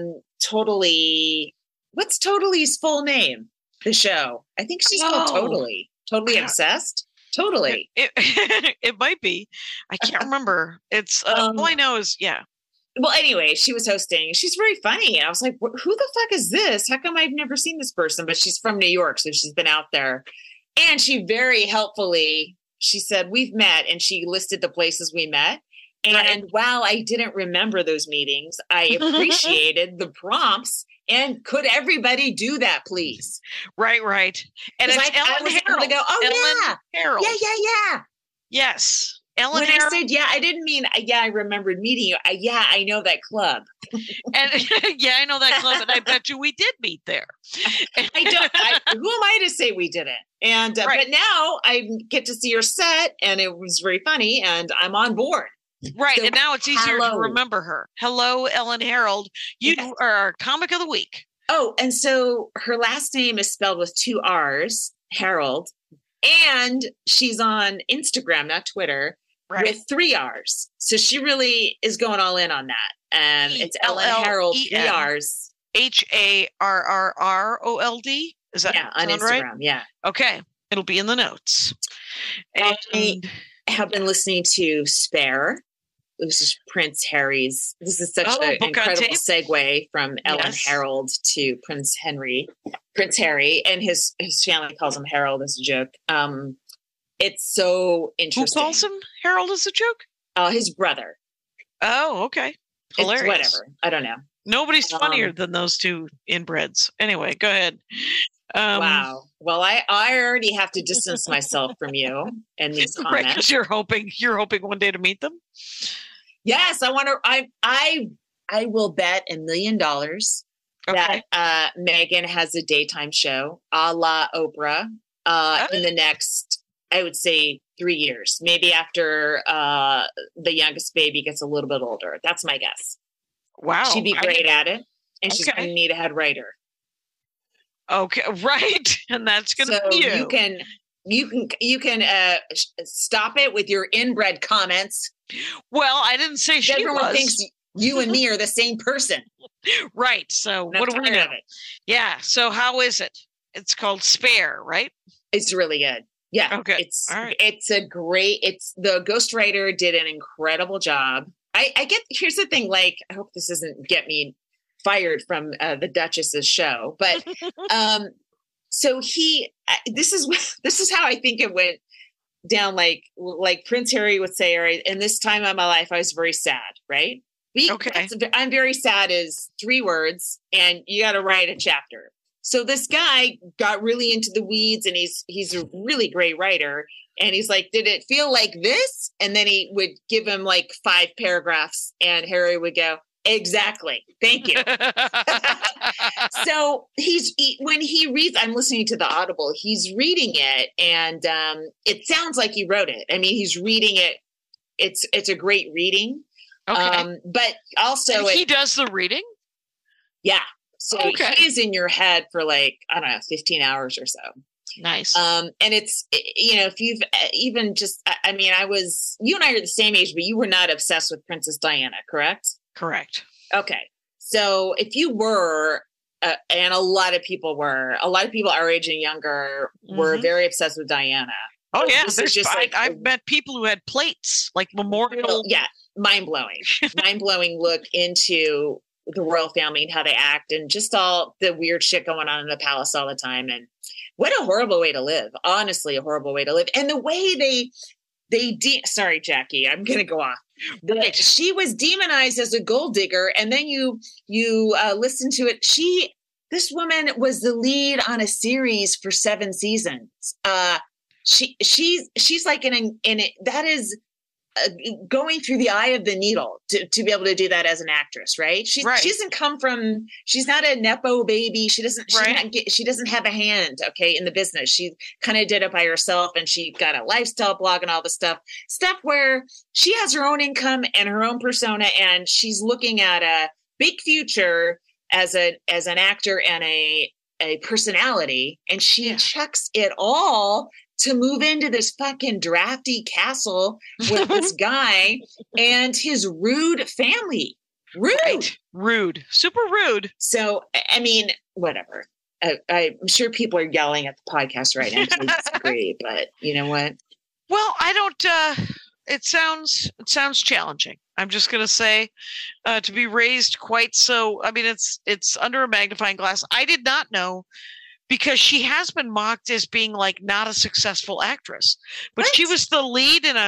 Totally. What's Totally's full name? The show. I think she's called Totally. Totally Obsessed. Totally. It might be. I can't remember. It's all I know is Well, anyway, she was hosting. She's very funny. I was like, who the fuck is this? How come I've never seen this person? But she's from New York, so she's been out there. And she very helpfully, she said, we've met, and she listed the places we met. And while I didn't remember those meetings, I appreciated the prompts. And could everybody do that, please? Right. And it's Ellen Harold. To go, Ellen Harold. Yeah. Yes. Ellen when Harold. I said, I didn't mean, I remembered meeting you. I know that club. And I know that club, and I bet you we did meet there. Who am I to say we didn't? And but now I get to see your set, and it was very funny, and I'm on board. Right, so, and now it's easier to remember her. Hello, Ellen Harold. You are our comic of the week. Oh, and so her last name is spelled with 2 R's, Harold, and she's on Instagram, not Twitter. Right. With 3 R's. So she really is going all in on that. It's Ellen Harold, 3 R's. HARRROLD? Is that on Instagram? Right? Yeah. Okay. It'll be in the notes. And I have been listening to Spare. This is Prince Harry's. This is such an incredible segue from Ellen Harold to Prince Harry. And his family calls him Harold as a joke. It's so interesting. Who calls him Harold as a joke? His brother. Oh, okay. Hilarious. It's whatever. I don't know. Nobody's funnier than those two inbreds. Anyway, go ahead. Wow. Well, I already have to distance myself from you and these comments. Right, because you're hoping one day to meet them. Yes, I want to. I will bet $1 million that Meghan has a daytime show, a la Oprah, in the next, I would say, 3 years, maybe after the youngest baby gets a little bit older. That's my guess. Wow. She'd be great at it, and she's going to need a head writer. Okay, right. And that's going to be you. You can stop it with your inbred comments. Well, I didn't say she Everyone thinks you and me are the same person. Right. So what do we know? Yeah. So how is it? It's called Spare, right? It's really good. Yeah. Okay. It's the ghostwriter did an incredible job. Here's the thing, like, I hope this doesn't get me fired from the Duchess's show, but so this is how I think it went down. Like Prince Harry would say, in this time of my life, I was very sad, right? I'm very sad is 3 words, and you got to write a chapter. So this guy got really into the weeds, and he's a really great writer. And he's like, did it feel like this? And then he would give him like 5 paragraphs, and Harry would go, exactly. Thank you. So when he reads, I'm listening to the Audible, he's reading it, and it sounds like he wrote it. I mean, he's reading it. It's a great reading. Okay. But also he does the reading. Yeah. So he's in your head for 15 hours or so. Nice. And it's, if you've even just, I mean, you and I are the same age, but you were not obsessed with Princess Diana, correct? Correct. Okay. So if you were, and a lot of people our age and younger were very obsessed with Diana. Oh yeah. I've met people who had plates, like memorial. Yeah. Mind-blowing look into the royal family and how they act, and just all the weird shit going on in the palace all the time. And what a horrible way to live. Honestly, a horrible way to live. And the way sorry, Jackie, I'm going to go off. She was demonized as a gold digger. And then you listen to it. This woman was the lead on a series for 7 seasons. She's like that is going through the eye of the needle to be able to do that as an actress, right? She doesn't come from, she's not a Nepo baby. She doesn't have a hand, okay, in the business. She kind of did it by herself, and she got a lifestyle blog and all the stuff where she has her own income and her own persona, and she's looking at a big future as an actor and a personality, and she chucks it all to move into this fucking drafty castle with this guy and his rude family. Rude, super rude. So, I mean, whatever. I'm sure people are yelling at the podcast right now to disagree, but you know what? Well, I don't, it sounds challenging. I'm just going to say, to be raised quite so, I mean, it's under a magnifying glass. I did not know, because she has been mocked as being like not a successful actress, but she was the lead in a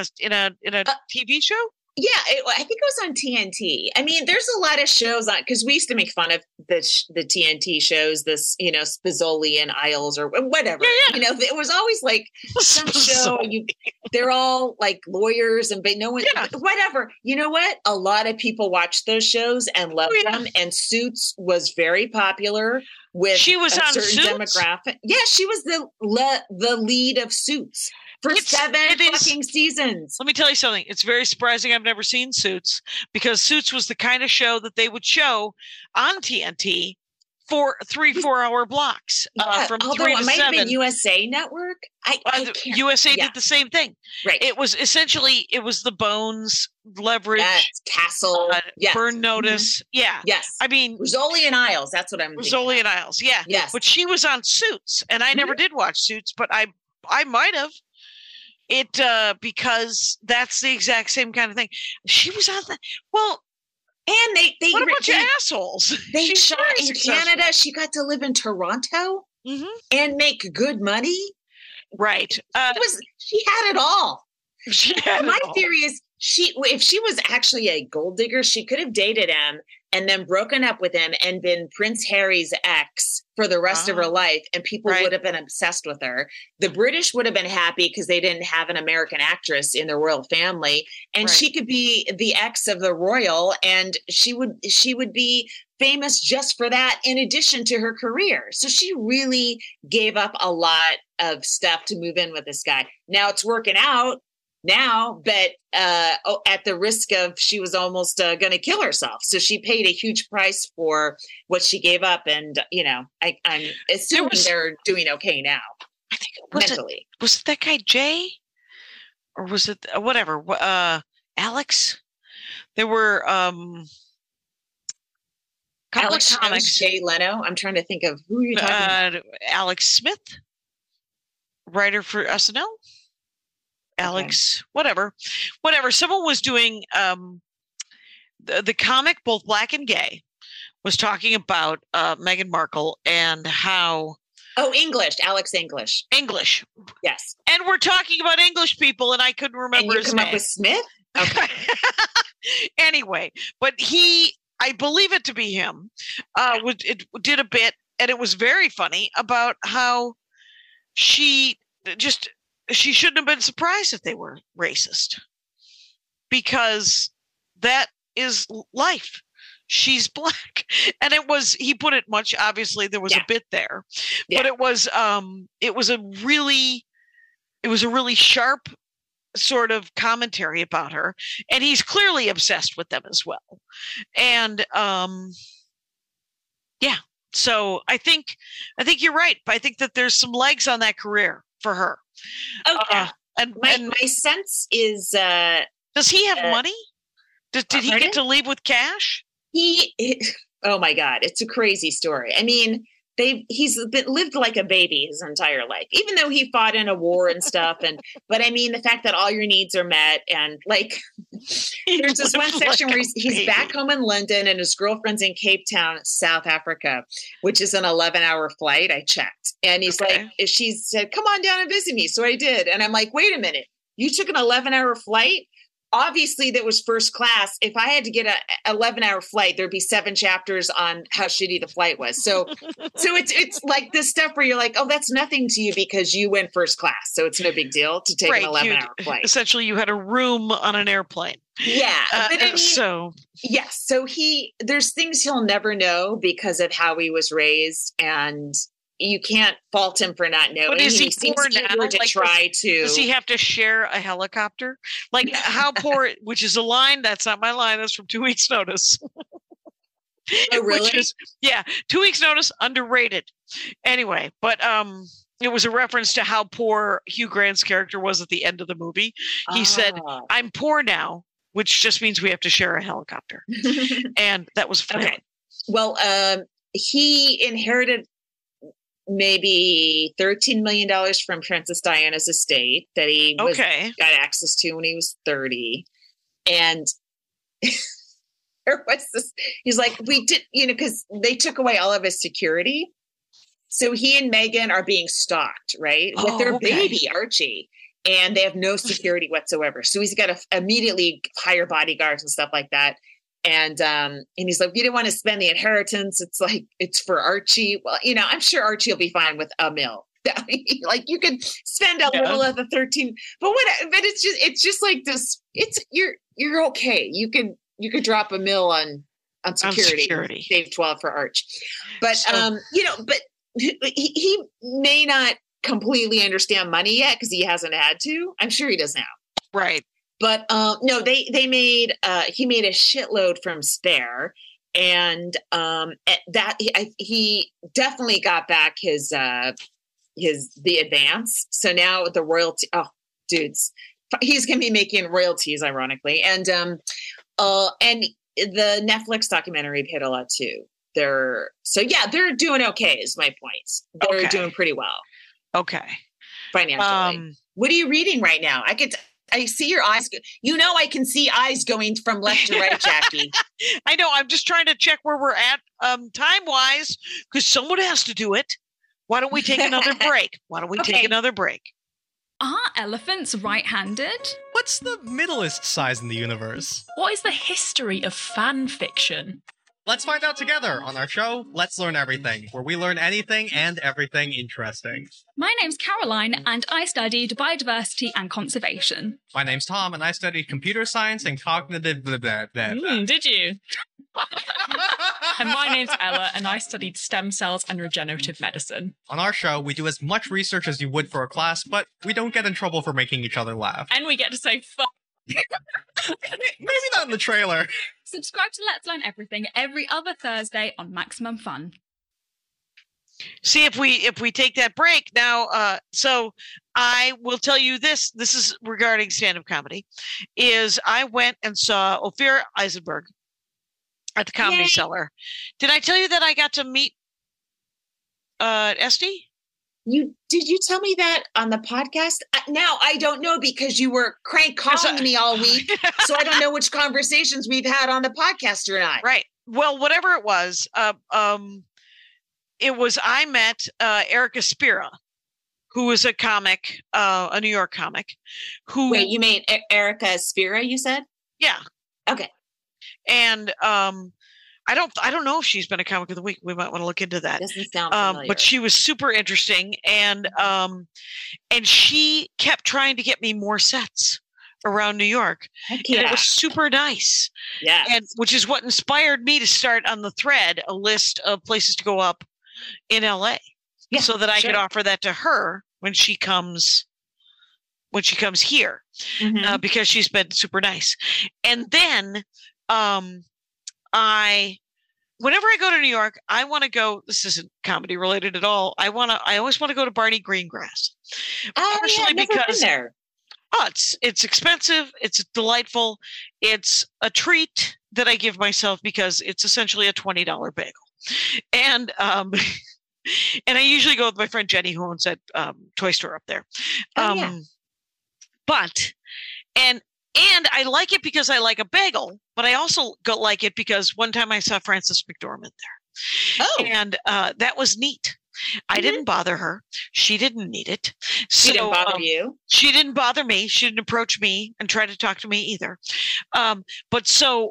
TV show. Yeah, I think it was on TNT. I mean, there's a lot of shows on, because we used to make fun of the TNT shows, this, Spizoli and Isles or whatever. Yeah. It was always like some show. They're all like lawyers, and no one, whatever. You know what? A lot of people watched those shows and loved them. And Suits was very popular. She was on certain Suits? Demographic. Yeah, she was the lead of Suits for 7 fucking seasons. Let me tell you something. It's very surprising I've never seen Suits, because Suits was the kind of show that they would show on TNT for 3-4 hour blocks from 3 to 7. It might have been USA Network. USA did the same thing. Right. It was essentially the Bones, Leverage, Castle, Burn Notice. Mm-hmm. Yeah. Yes. I mean, Rizzoli and Isles. That's what I'm thinking. Rizzoli and Isles. Yeah. Yes. But she was on Suits, and I never did watch Suits, but I might have. Because that's the exact same kind of thing. She was on that. Well, and they what a bunch of assholes. They shot in Canada. She got to live in Toronto and make good money. Right. She had it all. My theory is if she was actually a gold digger, she could have dated him and then broken up with him and been Prince Harry's ex for the rest of her life, and people would have been obsessed with her. The British would have been happy because they didn't have an American actress in their royal family, and she could be the ex of the royal, and she would be famous just for that, in addition to her career. So she really gave up a lot of stuff to move in with this guy. Now it's working out now, but at the risk of, she was almost going to kill herself. So she paid a huge price for what she gave up. And, I'm assuming they're doing okay now. I think mentally. Was it that guy Jay? Or was it whatever? Alex? There were Alex Comics. Jay Leno. I'm trying to think of who you're talking about. Alex Smith, writer for SNL. Alex, whatever. Someone was doing the comic, both black and gay, was talking about Meghan Markle and how. Oh, Alex English. Yes. And we're talking about English people, and I couldn't remember his name. Up with Smith? Okay. Anyway, but I believe it to be him, did a bit, and it was very funny about how she shouldn't have been surprised if they were racist, because that is life. She's black. And he put it much, obviously there was a bit there, but it was a really sharp sort of commentary about her. And he's clearly obsessed with them as well. And, so I think you're right. I think that there's some legs on that career for her. Okay. And my sense is, does he have money? Did he get to leave with cash? Oh my God, it's a crazy story. I mean, lived like a baby his entire life, even though he fought in a war and stuff. But I mean, the fact that all your needs are met, and like, there's this one section where he's back home in London and his girlfriend's in Cape Town, South Africa, which is an 11-hour flight. I checked, and he's like, she said, "Come on down and visit me." So I did, and I'm like, "Wait a minute, you took an 11-hour flight?" Obviously, that was first class. If I had to get a 11-hour flight, there'd be 7 chapters on how shitty the flight was. So it's like this stuff where you're like, oh, that's nothing to you because you went first class. So it's no big deal to take an 11-hour flight. Essentially, you had a room on an airplane. Yeah. But I mean, so yes. So there's things he'll never know because of how he was raised, and you can't fault him for not knowing. But is he seems poor now? to try to. Does he have to share a helicopter? Like how poor? Which is a line. That's not my line. That's from 2 Weeks Notice. Oh, really? Which is, 2 Weeks Notice, underrated. Anyway, but it was a reference to how poor Hugh Grant's character was at the end of the movie. He said, "I'm poor now," which just means we have to share a helicopter, and that was fun. Okay. Well, he inherited maybe $13 million from Princess Diana's estate that he got access to when he was 30. And there was this, he's like, we did, because they took away all of his security. So he and Meghan are being stalked, right? With their baby, Archie. And they have no security whatsoever. So he's got to immediately hire bodyguards and stuff like that. And he's like, "You don't want to spend the inheritance. It's like, it's for Archie." Well, I'm sure Archie will be fine with $1 million. Like you could spend a little of the 13, but it's just like this. It's you're okay. You could drop $1 million on security. Save 12 for Arch. But but he may not completely understand money yet because he hasn't had to. I'm sure he does now. Right. But no, he made a shitload from Spare, and he definitely got back the advance. So now the royalty, dudes, he's gonna be making royalties, ironically, and the Netflix documentary paid a lot too. They're doing okay. Is my point. They're doing pretty well. Okay, financially. What are you reading right now? I see your eyes. I can see eyes going from left to right, Jackie. I know. I'm just trying to check where we're at time-wise because someone has to do it. Why don't we take another break? Are elephants right-handed? What's the middlest size in the universe? What is the history of fan fiction? Let's find out together on our show, Let's Learn Everything, where we learn anything and everything interesting. My name's Caroline, and I studied biodiversity and conservation. My name's Tom, and I studied computer science and cognitive... Did you? And my name's Ella, and I studied stem cells and regenerative medicine. On our show, we do as much research as you would for a class, but we don't get in trouble for making each other laugh. And we get to say fuck. Maybe not in the trailer. Subscribe to Let's Learn Everything every other Thursday on Maximum Fun. See if we take that break now. So I will tell you this is regarding stand-up comedy, is I went and saw Ophir Eisenberg at the Comedy Cellar. Did I tell you that I got to meet Esty? Did you tell me that on the podcast? Now I don't know because you were calling me all week, so I don't know which conversations we've had on the podcast or not. Right. Well, whatever it was, I met Erica Spira, who is a comic, a New York comic. Wait, you made Erica Spira? You said? Yeah. Okay. And I don't know if she's been a comic of the week. We might want to look into that. Doesn't sound familiar. But she was super interesting, and she kept trying to get me more sets around New York. Heck yeah. And it was super nice. Yeah. And which is what inspired me to start on the thread a list of places to go up in LA. Yeah, so that I could offer that to her when she comes here. Mm-hmm. Because she's been super nice. And then whenever I go to New York, I want to go, this isn't comedy related at all. I always want to go to Barney Greengrass. Partially because been there. It's expensive. It's delightful. It's a treat that I give myself because it's essentially a $20 bagel. And And I usually go with my friend Jenny, who owns that toy store up there. Yeah. But I like it because I like a bagel, but I also like it because one time I saw Frances McDormand there. Oh. And that was neat. I didn't bother her. She didn't need it. She didn't bother you? She didn't bother me. She didn't approach me and try to talk to me either. But so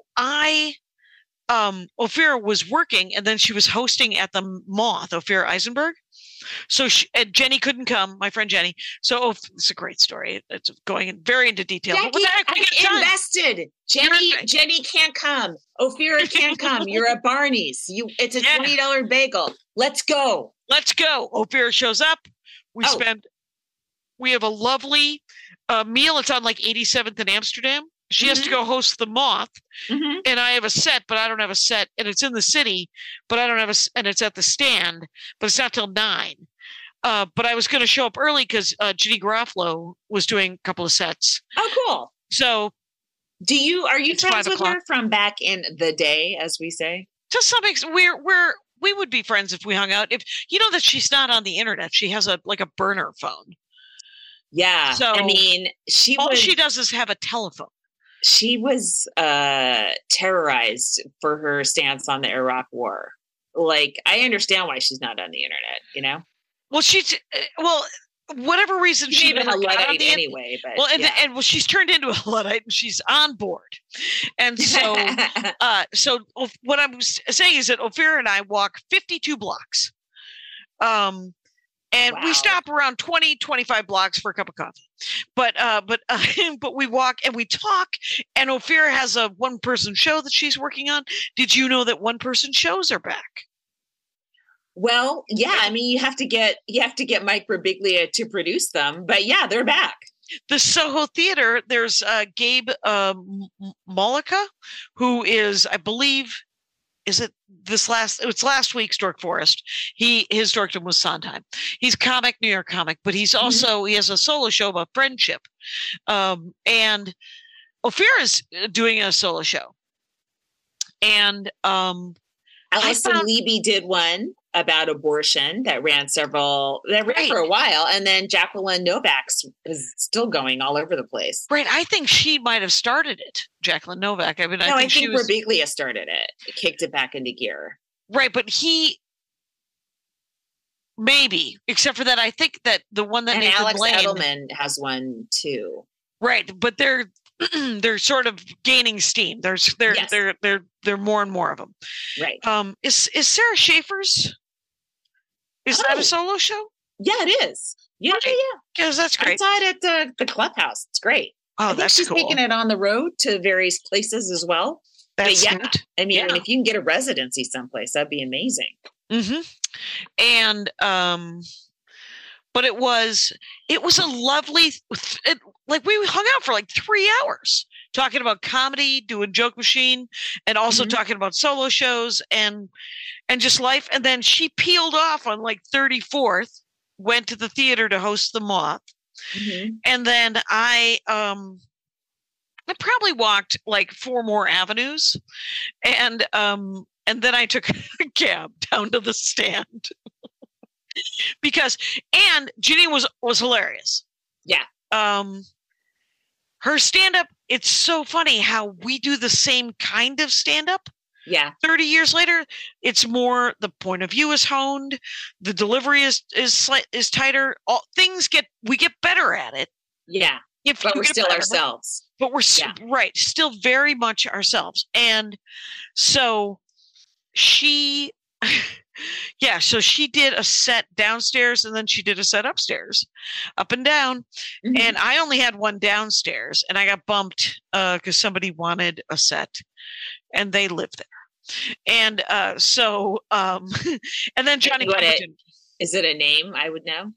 Ophira was working, and then she was hosting at the Moth, Ophira Eisenberg. So Jenny couldn't come, my friend Jenny. So it's a great story. It's going very into detail. Jackie, I'm invested. Jenny can't come. Ophira can't come. You're at Barney's. It's a $20 bagel. Let's go. Let's go. Ophira shows up. We have a lovely meal. It's on like 87th in Amsterdam. She has to go host the Moth, and I have a set, but I don't have a set, and it's in the city, but I don't have and it's at the stand, but it's not till 9. But I was going to show up early because Ginny Garofalo was doing a couple of sets. Oh, cool. So, are you friends with her from back in the day, as we say? To some extent, we would be friends if we hung out. If you know that she's not on the internet, she has a burner phone. Yeah. So I mean, she does is have a telephone. She was terrorized for her stance on the Iraq War. Like, I understand why she's not on the internet, you know? Well, whatever reason she never got on the anyway. But she's turned into a Luddite and she's on board. And so, so what I'm saying is that Ophira and I walk 52 blocks. And we stop around 20, 25 blocks for a cup of coffee. But we walk and we talk, and Ophira has a one-person show that she's working on. Did you know that one-person shows are back? Well, yeah. I mean, you have to get Mike Birbiglia to produce them, but yeah, they're back. The Soho Theater, there's Gabe Mollica, who is, I believe, it's last week's Dork Forest. His dorkdom was Sondheim. He's New York comic, but he's also, he has a solo show about friendship. And Ophira's doing a solo show. And Allison Levy did one about abortion that ran for a while, and then Jacqueline Novak's is still going all over the place. Right, I think she might have started it, Jacqueline Novak. I mean, I think Birbiglia started it, kicked it back into gear. Right, but he maybe, except for that, I think that the one that Nathan Alex Lane, Edelman has one too. Right, but they're sort of gaining steam. They're more and more of them. Right. Is Sarah Schaefer's? Is that a solo show? Yeah, it is. Yeah, right. Yeah. Because that's great. I saw it at the clubhouse. It's great. Oh, that's cool. She's taking it on the road to various places as well. That's good. I mean, if you can get a residency someplace, that'd be amazing. Mm-hmm. And but it was a lovely, like we hung out for like 3 hours talking about comedy, doing Joke Machine, and also talking about solo shows and just life. And then she peeled off on like 34th, went to the theater to host the Moth. Mm-hmm. And then I probably walked like 4 more avenues, and then I took a cab down to the stand. And Ginny was hilarious. Yeah. Her stand-up, it's so funny how we do the same kind of stand-up. Yeah. 30 years later, it's more, the point of view is honed, the delivery is tighter. We get better at it. Yeah. But we're still ourselves. But we're right, still very much ourselves. And so she so she did a set downstairs, and then she did a set upstairs, up and down. Mm-hmm. And I only had one downstairs, and I got bumped because somebody wanted a set, and they lived there. And and then Johnny Pemberton. Is it a name I would know?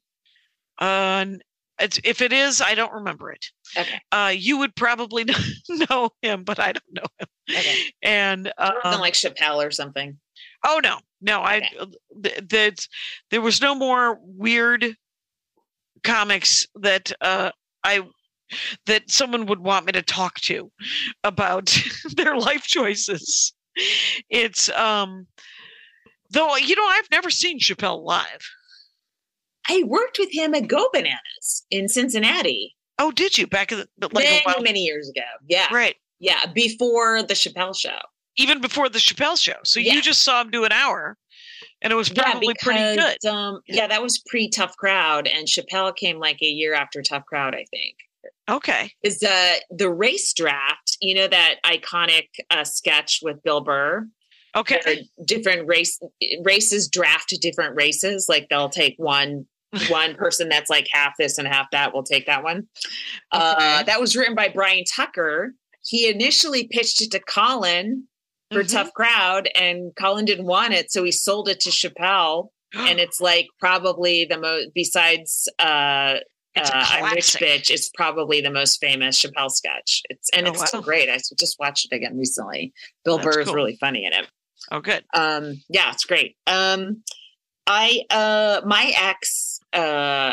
If it is, I don't remember it. Okay. You would probably know him, but I don't know him. Okay. And something like Chappelle or something. Oh no. Okay. There was no more weird comics that that someone would want me to talk to about their life choices. It's Though, I've never seen Chappelle live. I worked with him at Go Bananas in Cincinnati. Oh, did you? Back in many years ago. Yeah. Right. Yeah. Before the Chappelle show. Even before the Chappelle show. So you just saw him do an hour, and it was probably pretty good. That was pre-Tough Crowd, and Chappelle came like a year after Tough Crowd, I think. Okay. Is the race draft, that iconic sketch with Bill Burr? Okay. Different races draft different races. Like they'll take one person that's like half this and half that. We'll take that one. Okay. That was written by Brian Tucker. He initially pitched it to Colin for Tough Crowd, and Colin didn't want it, so he sold it to Chappelle. And it's like probably the most, besides I'm Rich Bitch, it's probably the most famous Chappelle sketch. It's still great. I just watched it again recently. Bill Burr is really funny in it. Oh, good. Yeah, it's great. My ex, I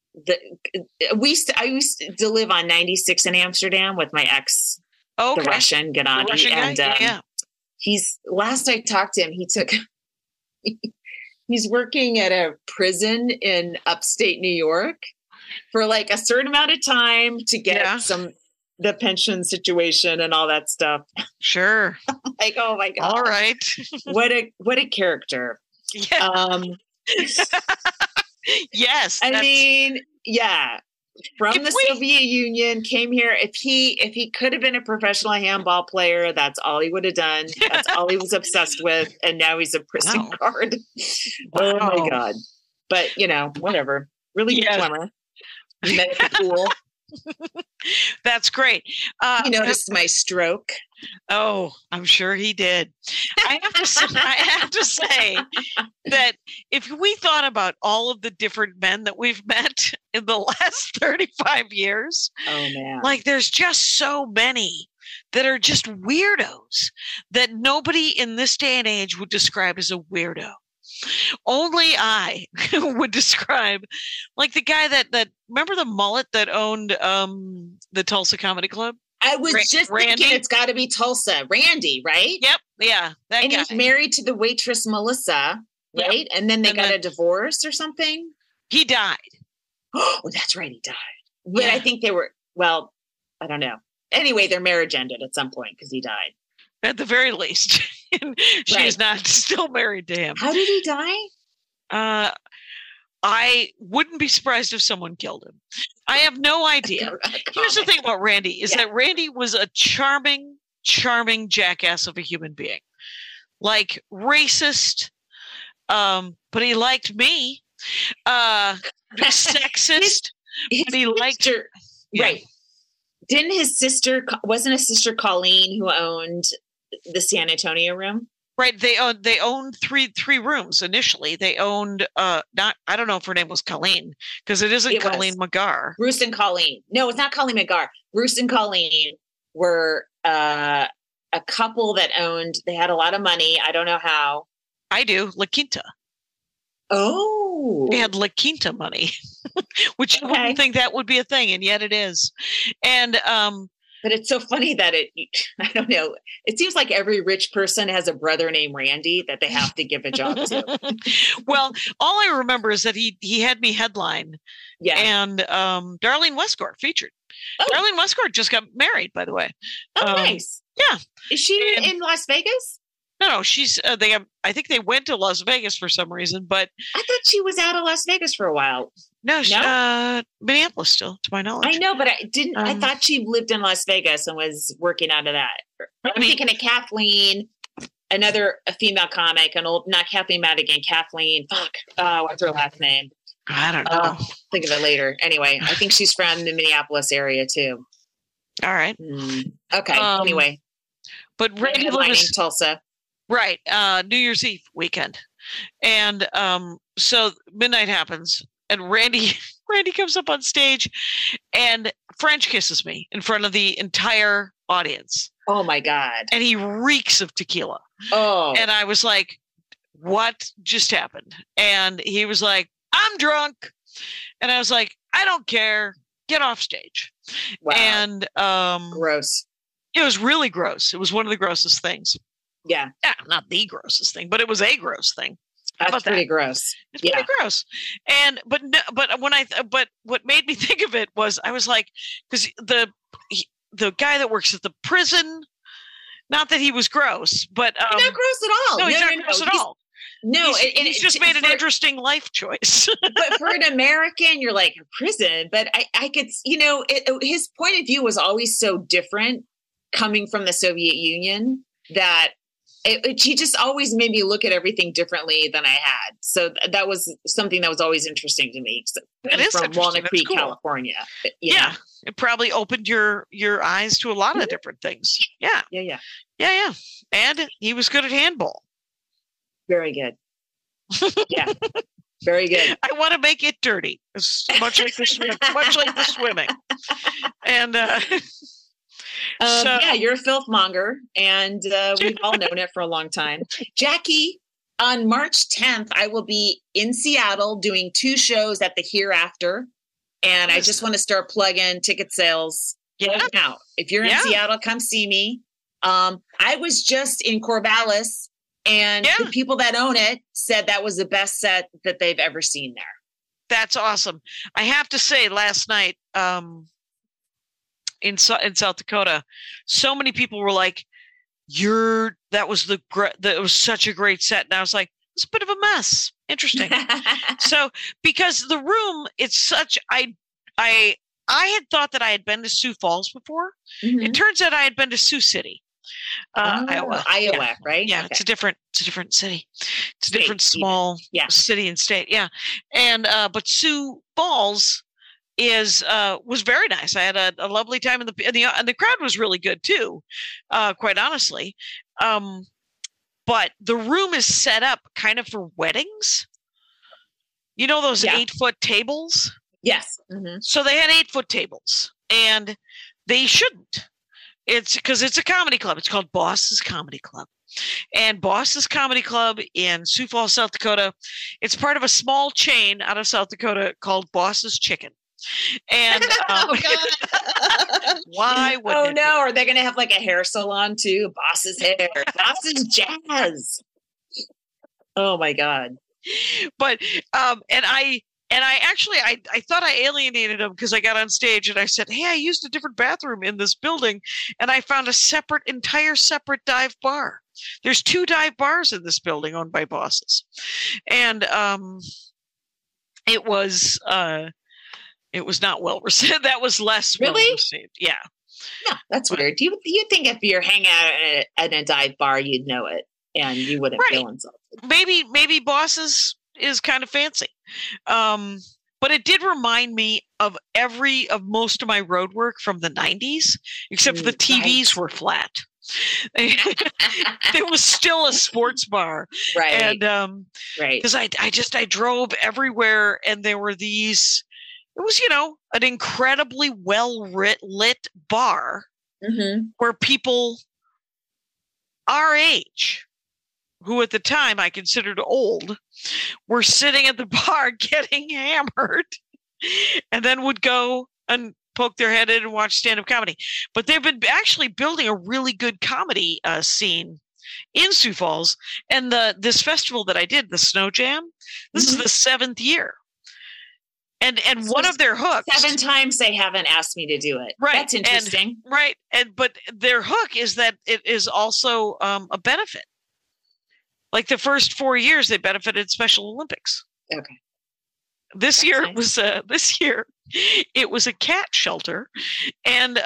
used to live on 96 in Amsterdam with my ex, the Russian Gennady, and last I talked to him, he's working at a prison in upstate New York for like a certain amount of time to get the pension situation and all that stuff. Sure. Like, oh my God. All right. What a character. Yeah. Yes. I mean, yeah. From the Soviet Union, came here. If he could have been a professional handball player, that's all he would have done. That's all he was obsessed with. And now he's a prison guard. Oh my God. But whatever. Really good swimmer. He met at the pool. That's great. He noticed my stroke. Oh, I'm sure he did. I have to say that if we thought about all of the different men that we've met in the last 35 years, oh man, like there's just so many that are just weirdos that nobody in this day and age would describe as a weirdo. Only I would describe, like the guy that remember the mullet that owned the Tulsa Comedy Club? I was just thinking it's got to be Tulsa. Randy, right? Yep. Yeah. That and guy. He's married to the waitress Melissa, right? Yep. And then they got a divorce or something? He died. Oh, that's right. He died. But I think they were, well, I don't know. Anyway, their marriage ended at some point because he died. At the very least. She is not still married to him. How did he die? I wouldn't be surprised if someone killed him. I have no idea. Here's the thing about Randy is that Randy was a charming, charming jackass of a human being. Like racist, but he liked me. Sexist, but he liked her. Right. Wasn't his sister Colleen who owned the San Antonio room? Right. They owned three rooms initially. They owned I don't know if her name was Colleen, because it isn't Colleen McGar. Bruce and Colleen. No, it's not Colleen McGar. Bruce and Colleen were a couple that they had a lot of money. I don't know how. I do. La Quinta. Oh. They had La Quinta money, which you wouldn't think that would be a thing, and yet it is. And but it's so funny that I don't know. It seems like every rich person has a brother named Randy that they have to give a job to. Well, all I remember is that he had me headline. Yeah. And Darlene Westgard featured. Oh. Darlene Westgard just got married, by the way. Oh, nice. Yeah. Is she in Las Vegas? No, she's. I think they went to Las Vegas for some reason, but I thought she was out of Las Vegas for a while. No, Minneapolis still, to my knowledge. I know, but I didn't. I thought she lived in Las Vegas and was working out of that. I'm thinking of Kathleen, a female comic, not Kathleen Madigan, Kathleen. What's her last name? I don't know. Think of it later. Anyway, I think she's from the Minneapolis area too. All right. Okay. Anyway, but Randy was Tulsa. Right. New Year's Eve weekend. And so midnight happens and Randy comes up on stage and French kisses me in front of the entire audience. Oh my God. And he reeks of tequila. Oh. And I was like, what just happened? And he was like, I'm drunk. And I was like, I don't care. Get off stage. Wow. And gross. It was really gross. It was one of the grossest things. Yeah. Not the grossest thing, but it was a gross thing. How That's about pretty that? gross. It's pretty gross. And but what made me think of it was I was like, because the guy that works at the prison, not that he was gross, but He's not gross at all. no, he's not gross at all. No, he's just made an interesting life choice. But for an American, you're like, prison. But I could, his point of view was always so different coming from the Soviet Union that he just always made me look at everything differently than I had. So that was something that was always interesting to me. It is from Walnut Creek, cool. California. Yeah. It probably opened your eyes to a lot of different things. Yeah. Yeah. And he was good at handball. Very good. Yeah. Very good. I want to make it dirty, much like the swimming. And yeah, you're a filth monger, and we've all known it for a long time. Jackie, on March 10th, I will be in Seattle doing 2 shows at the Hereafter, and I just want to start plugging ticket sales right now. If you're in Seattle, come see me. I was just in Corvallis, and the people that own it said that was the best set that they've ever seen there. That's awesome. I have to say, last night, in South Dakota, so many people were like, that was such a great set. And I was like, it's a bit of a mess. Interesting. So, because the room, it's such, I had thought that I had been to Sioux Falls before. Mm-hmm. It turns out I had been to Sioux City, Iowa, right? Yeah. Okay. It's a different city. It's a different small city and state. Yeah. And, but Sioux Falls was very nice. I had a lovely time, and the crowd was really good too, quite honestly. But the room is set up kind of for weddings. You know those 8-foot tables? Yes. Mm-hmm. So they had 8-foot tables, and they shouldn't. It's because it's a comedy club. It's called Boss's Comedy Club. And Boss's Comedy Club in Sioux Falls, South Dakota, it's part of a small chain out of South Dakota called Boss's Chicken. And why would are they going to have like a hair salon too? Boss's Hair, Boss's Jazz. Oh my god! But and I actually thought I alienated him because I got on stage and I said, hey, I used a different bathroom in this building, and I found a entire separate dive bar. There's 2 dive bars in this building owned by Bosses, and it was not well received. That was less well received. Yeah. No, that's weird. You think if you're hanging out at a dive bar, you'd know it and you wouldn't feel insulted. Maybe Bosses is kind of fancy. But it did remind me of most of my road work from the 90s, except for the TVs were flat. It was still a sports bar. Right. And because I drove everywhere, and there were these. It was, an incredibly lit bar where people our age, who at the time I considered old, were sitting at the bar getting hammered, and then would go and poke their head in and watch stand-up comedy. But they've been actually building a really good comedy scene in Sioux Falls. And this festival that I did, the Snow Jam, this is the 7th year. And so one of their hooks. 7 times they haven't asked me to do it. Right. That's interesting. But their hook is that it is also a benefit. Like the first 4 years, they benefited Special Olympics. Okay. This year it was a cat shelter and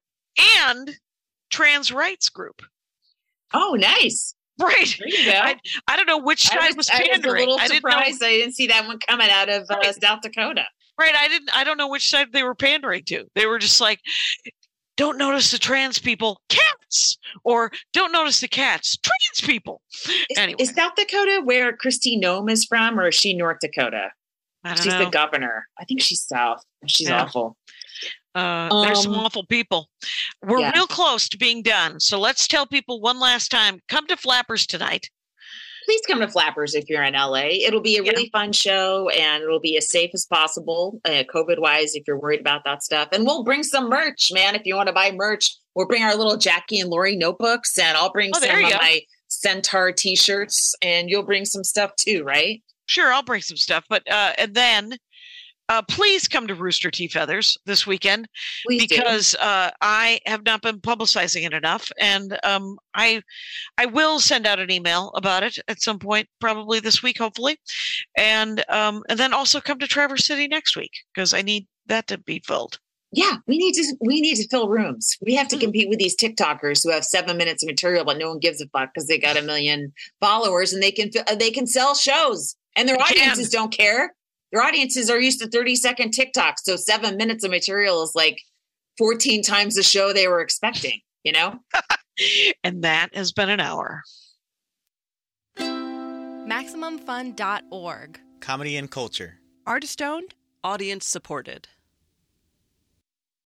trans rights group. Oh, nice. Right. There you go. I don't know which side was pandering. I was a little surprised I didn't see that one coming out of South Dakota. Right. I don't know which side they were pandering to. They were just like, don't notice the trans people, cats, or don't notice the cats, trans people. Anyway. Is South Dakota where Kristi Noem is from, or is she North Dakota? She's the governor. I think she's South. She's awful. There's some awful people. We're real close to being done. So let's tell people one last time, come to Flappers tonight. Please come to Flappers if you're in LA. It'll be a really fun show, and it'll be as safe as possible, COVID-wise, if you're worried about that stuff. And we'll bring some merch, man. If you want to buy merch, we'll bring our little Jackie and Lori notebooks, and I'll bring some of Centaur t-shirts, and you'll bring some stuff too, right? Sure, I'll bring some stuff. But and then please come to Rooster Tea Feathers this weekend because I have not been publicizing it enough, and I will send out an email about it at some point, probably this week, hopefully, and then also come to Traverse City next week because I need that to be filled. Yeah, we need to fill rooms. We have to compete with these TikTokers who have 7 minutes of material, but no one gives a fuck because they got 1 million followers and they can sell shows, and their audiences don't care. Their audiences are used to 30-second TikToks, so 7 minutes of material is like 14 times the show they were expecting, you know? And that has been an hour. MaximumFun.org. Comedy and culture. Artist owned. Audience supported.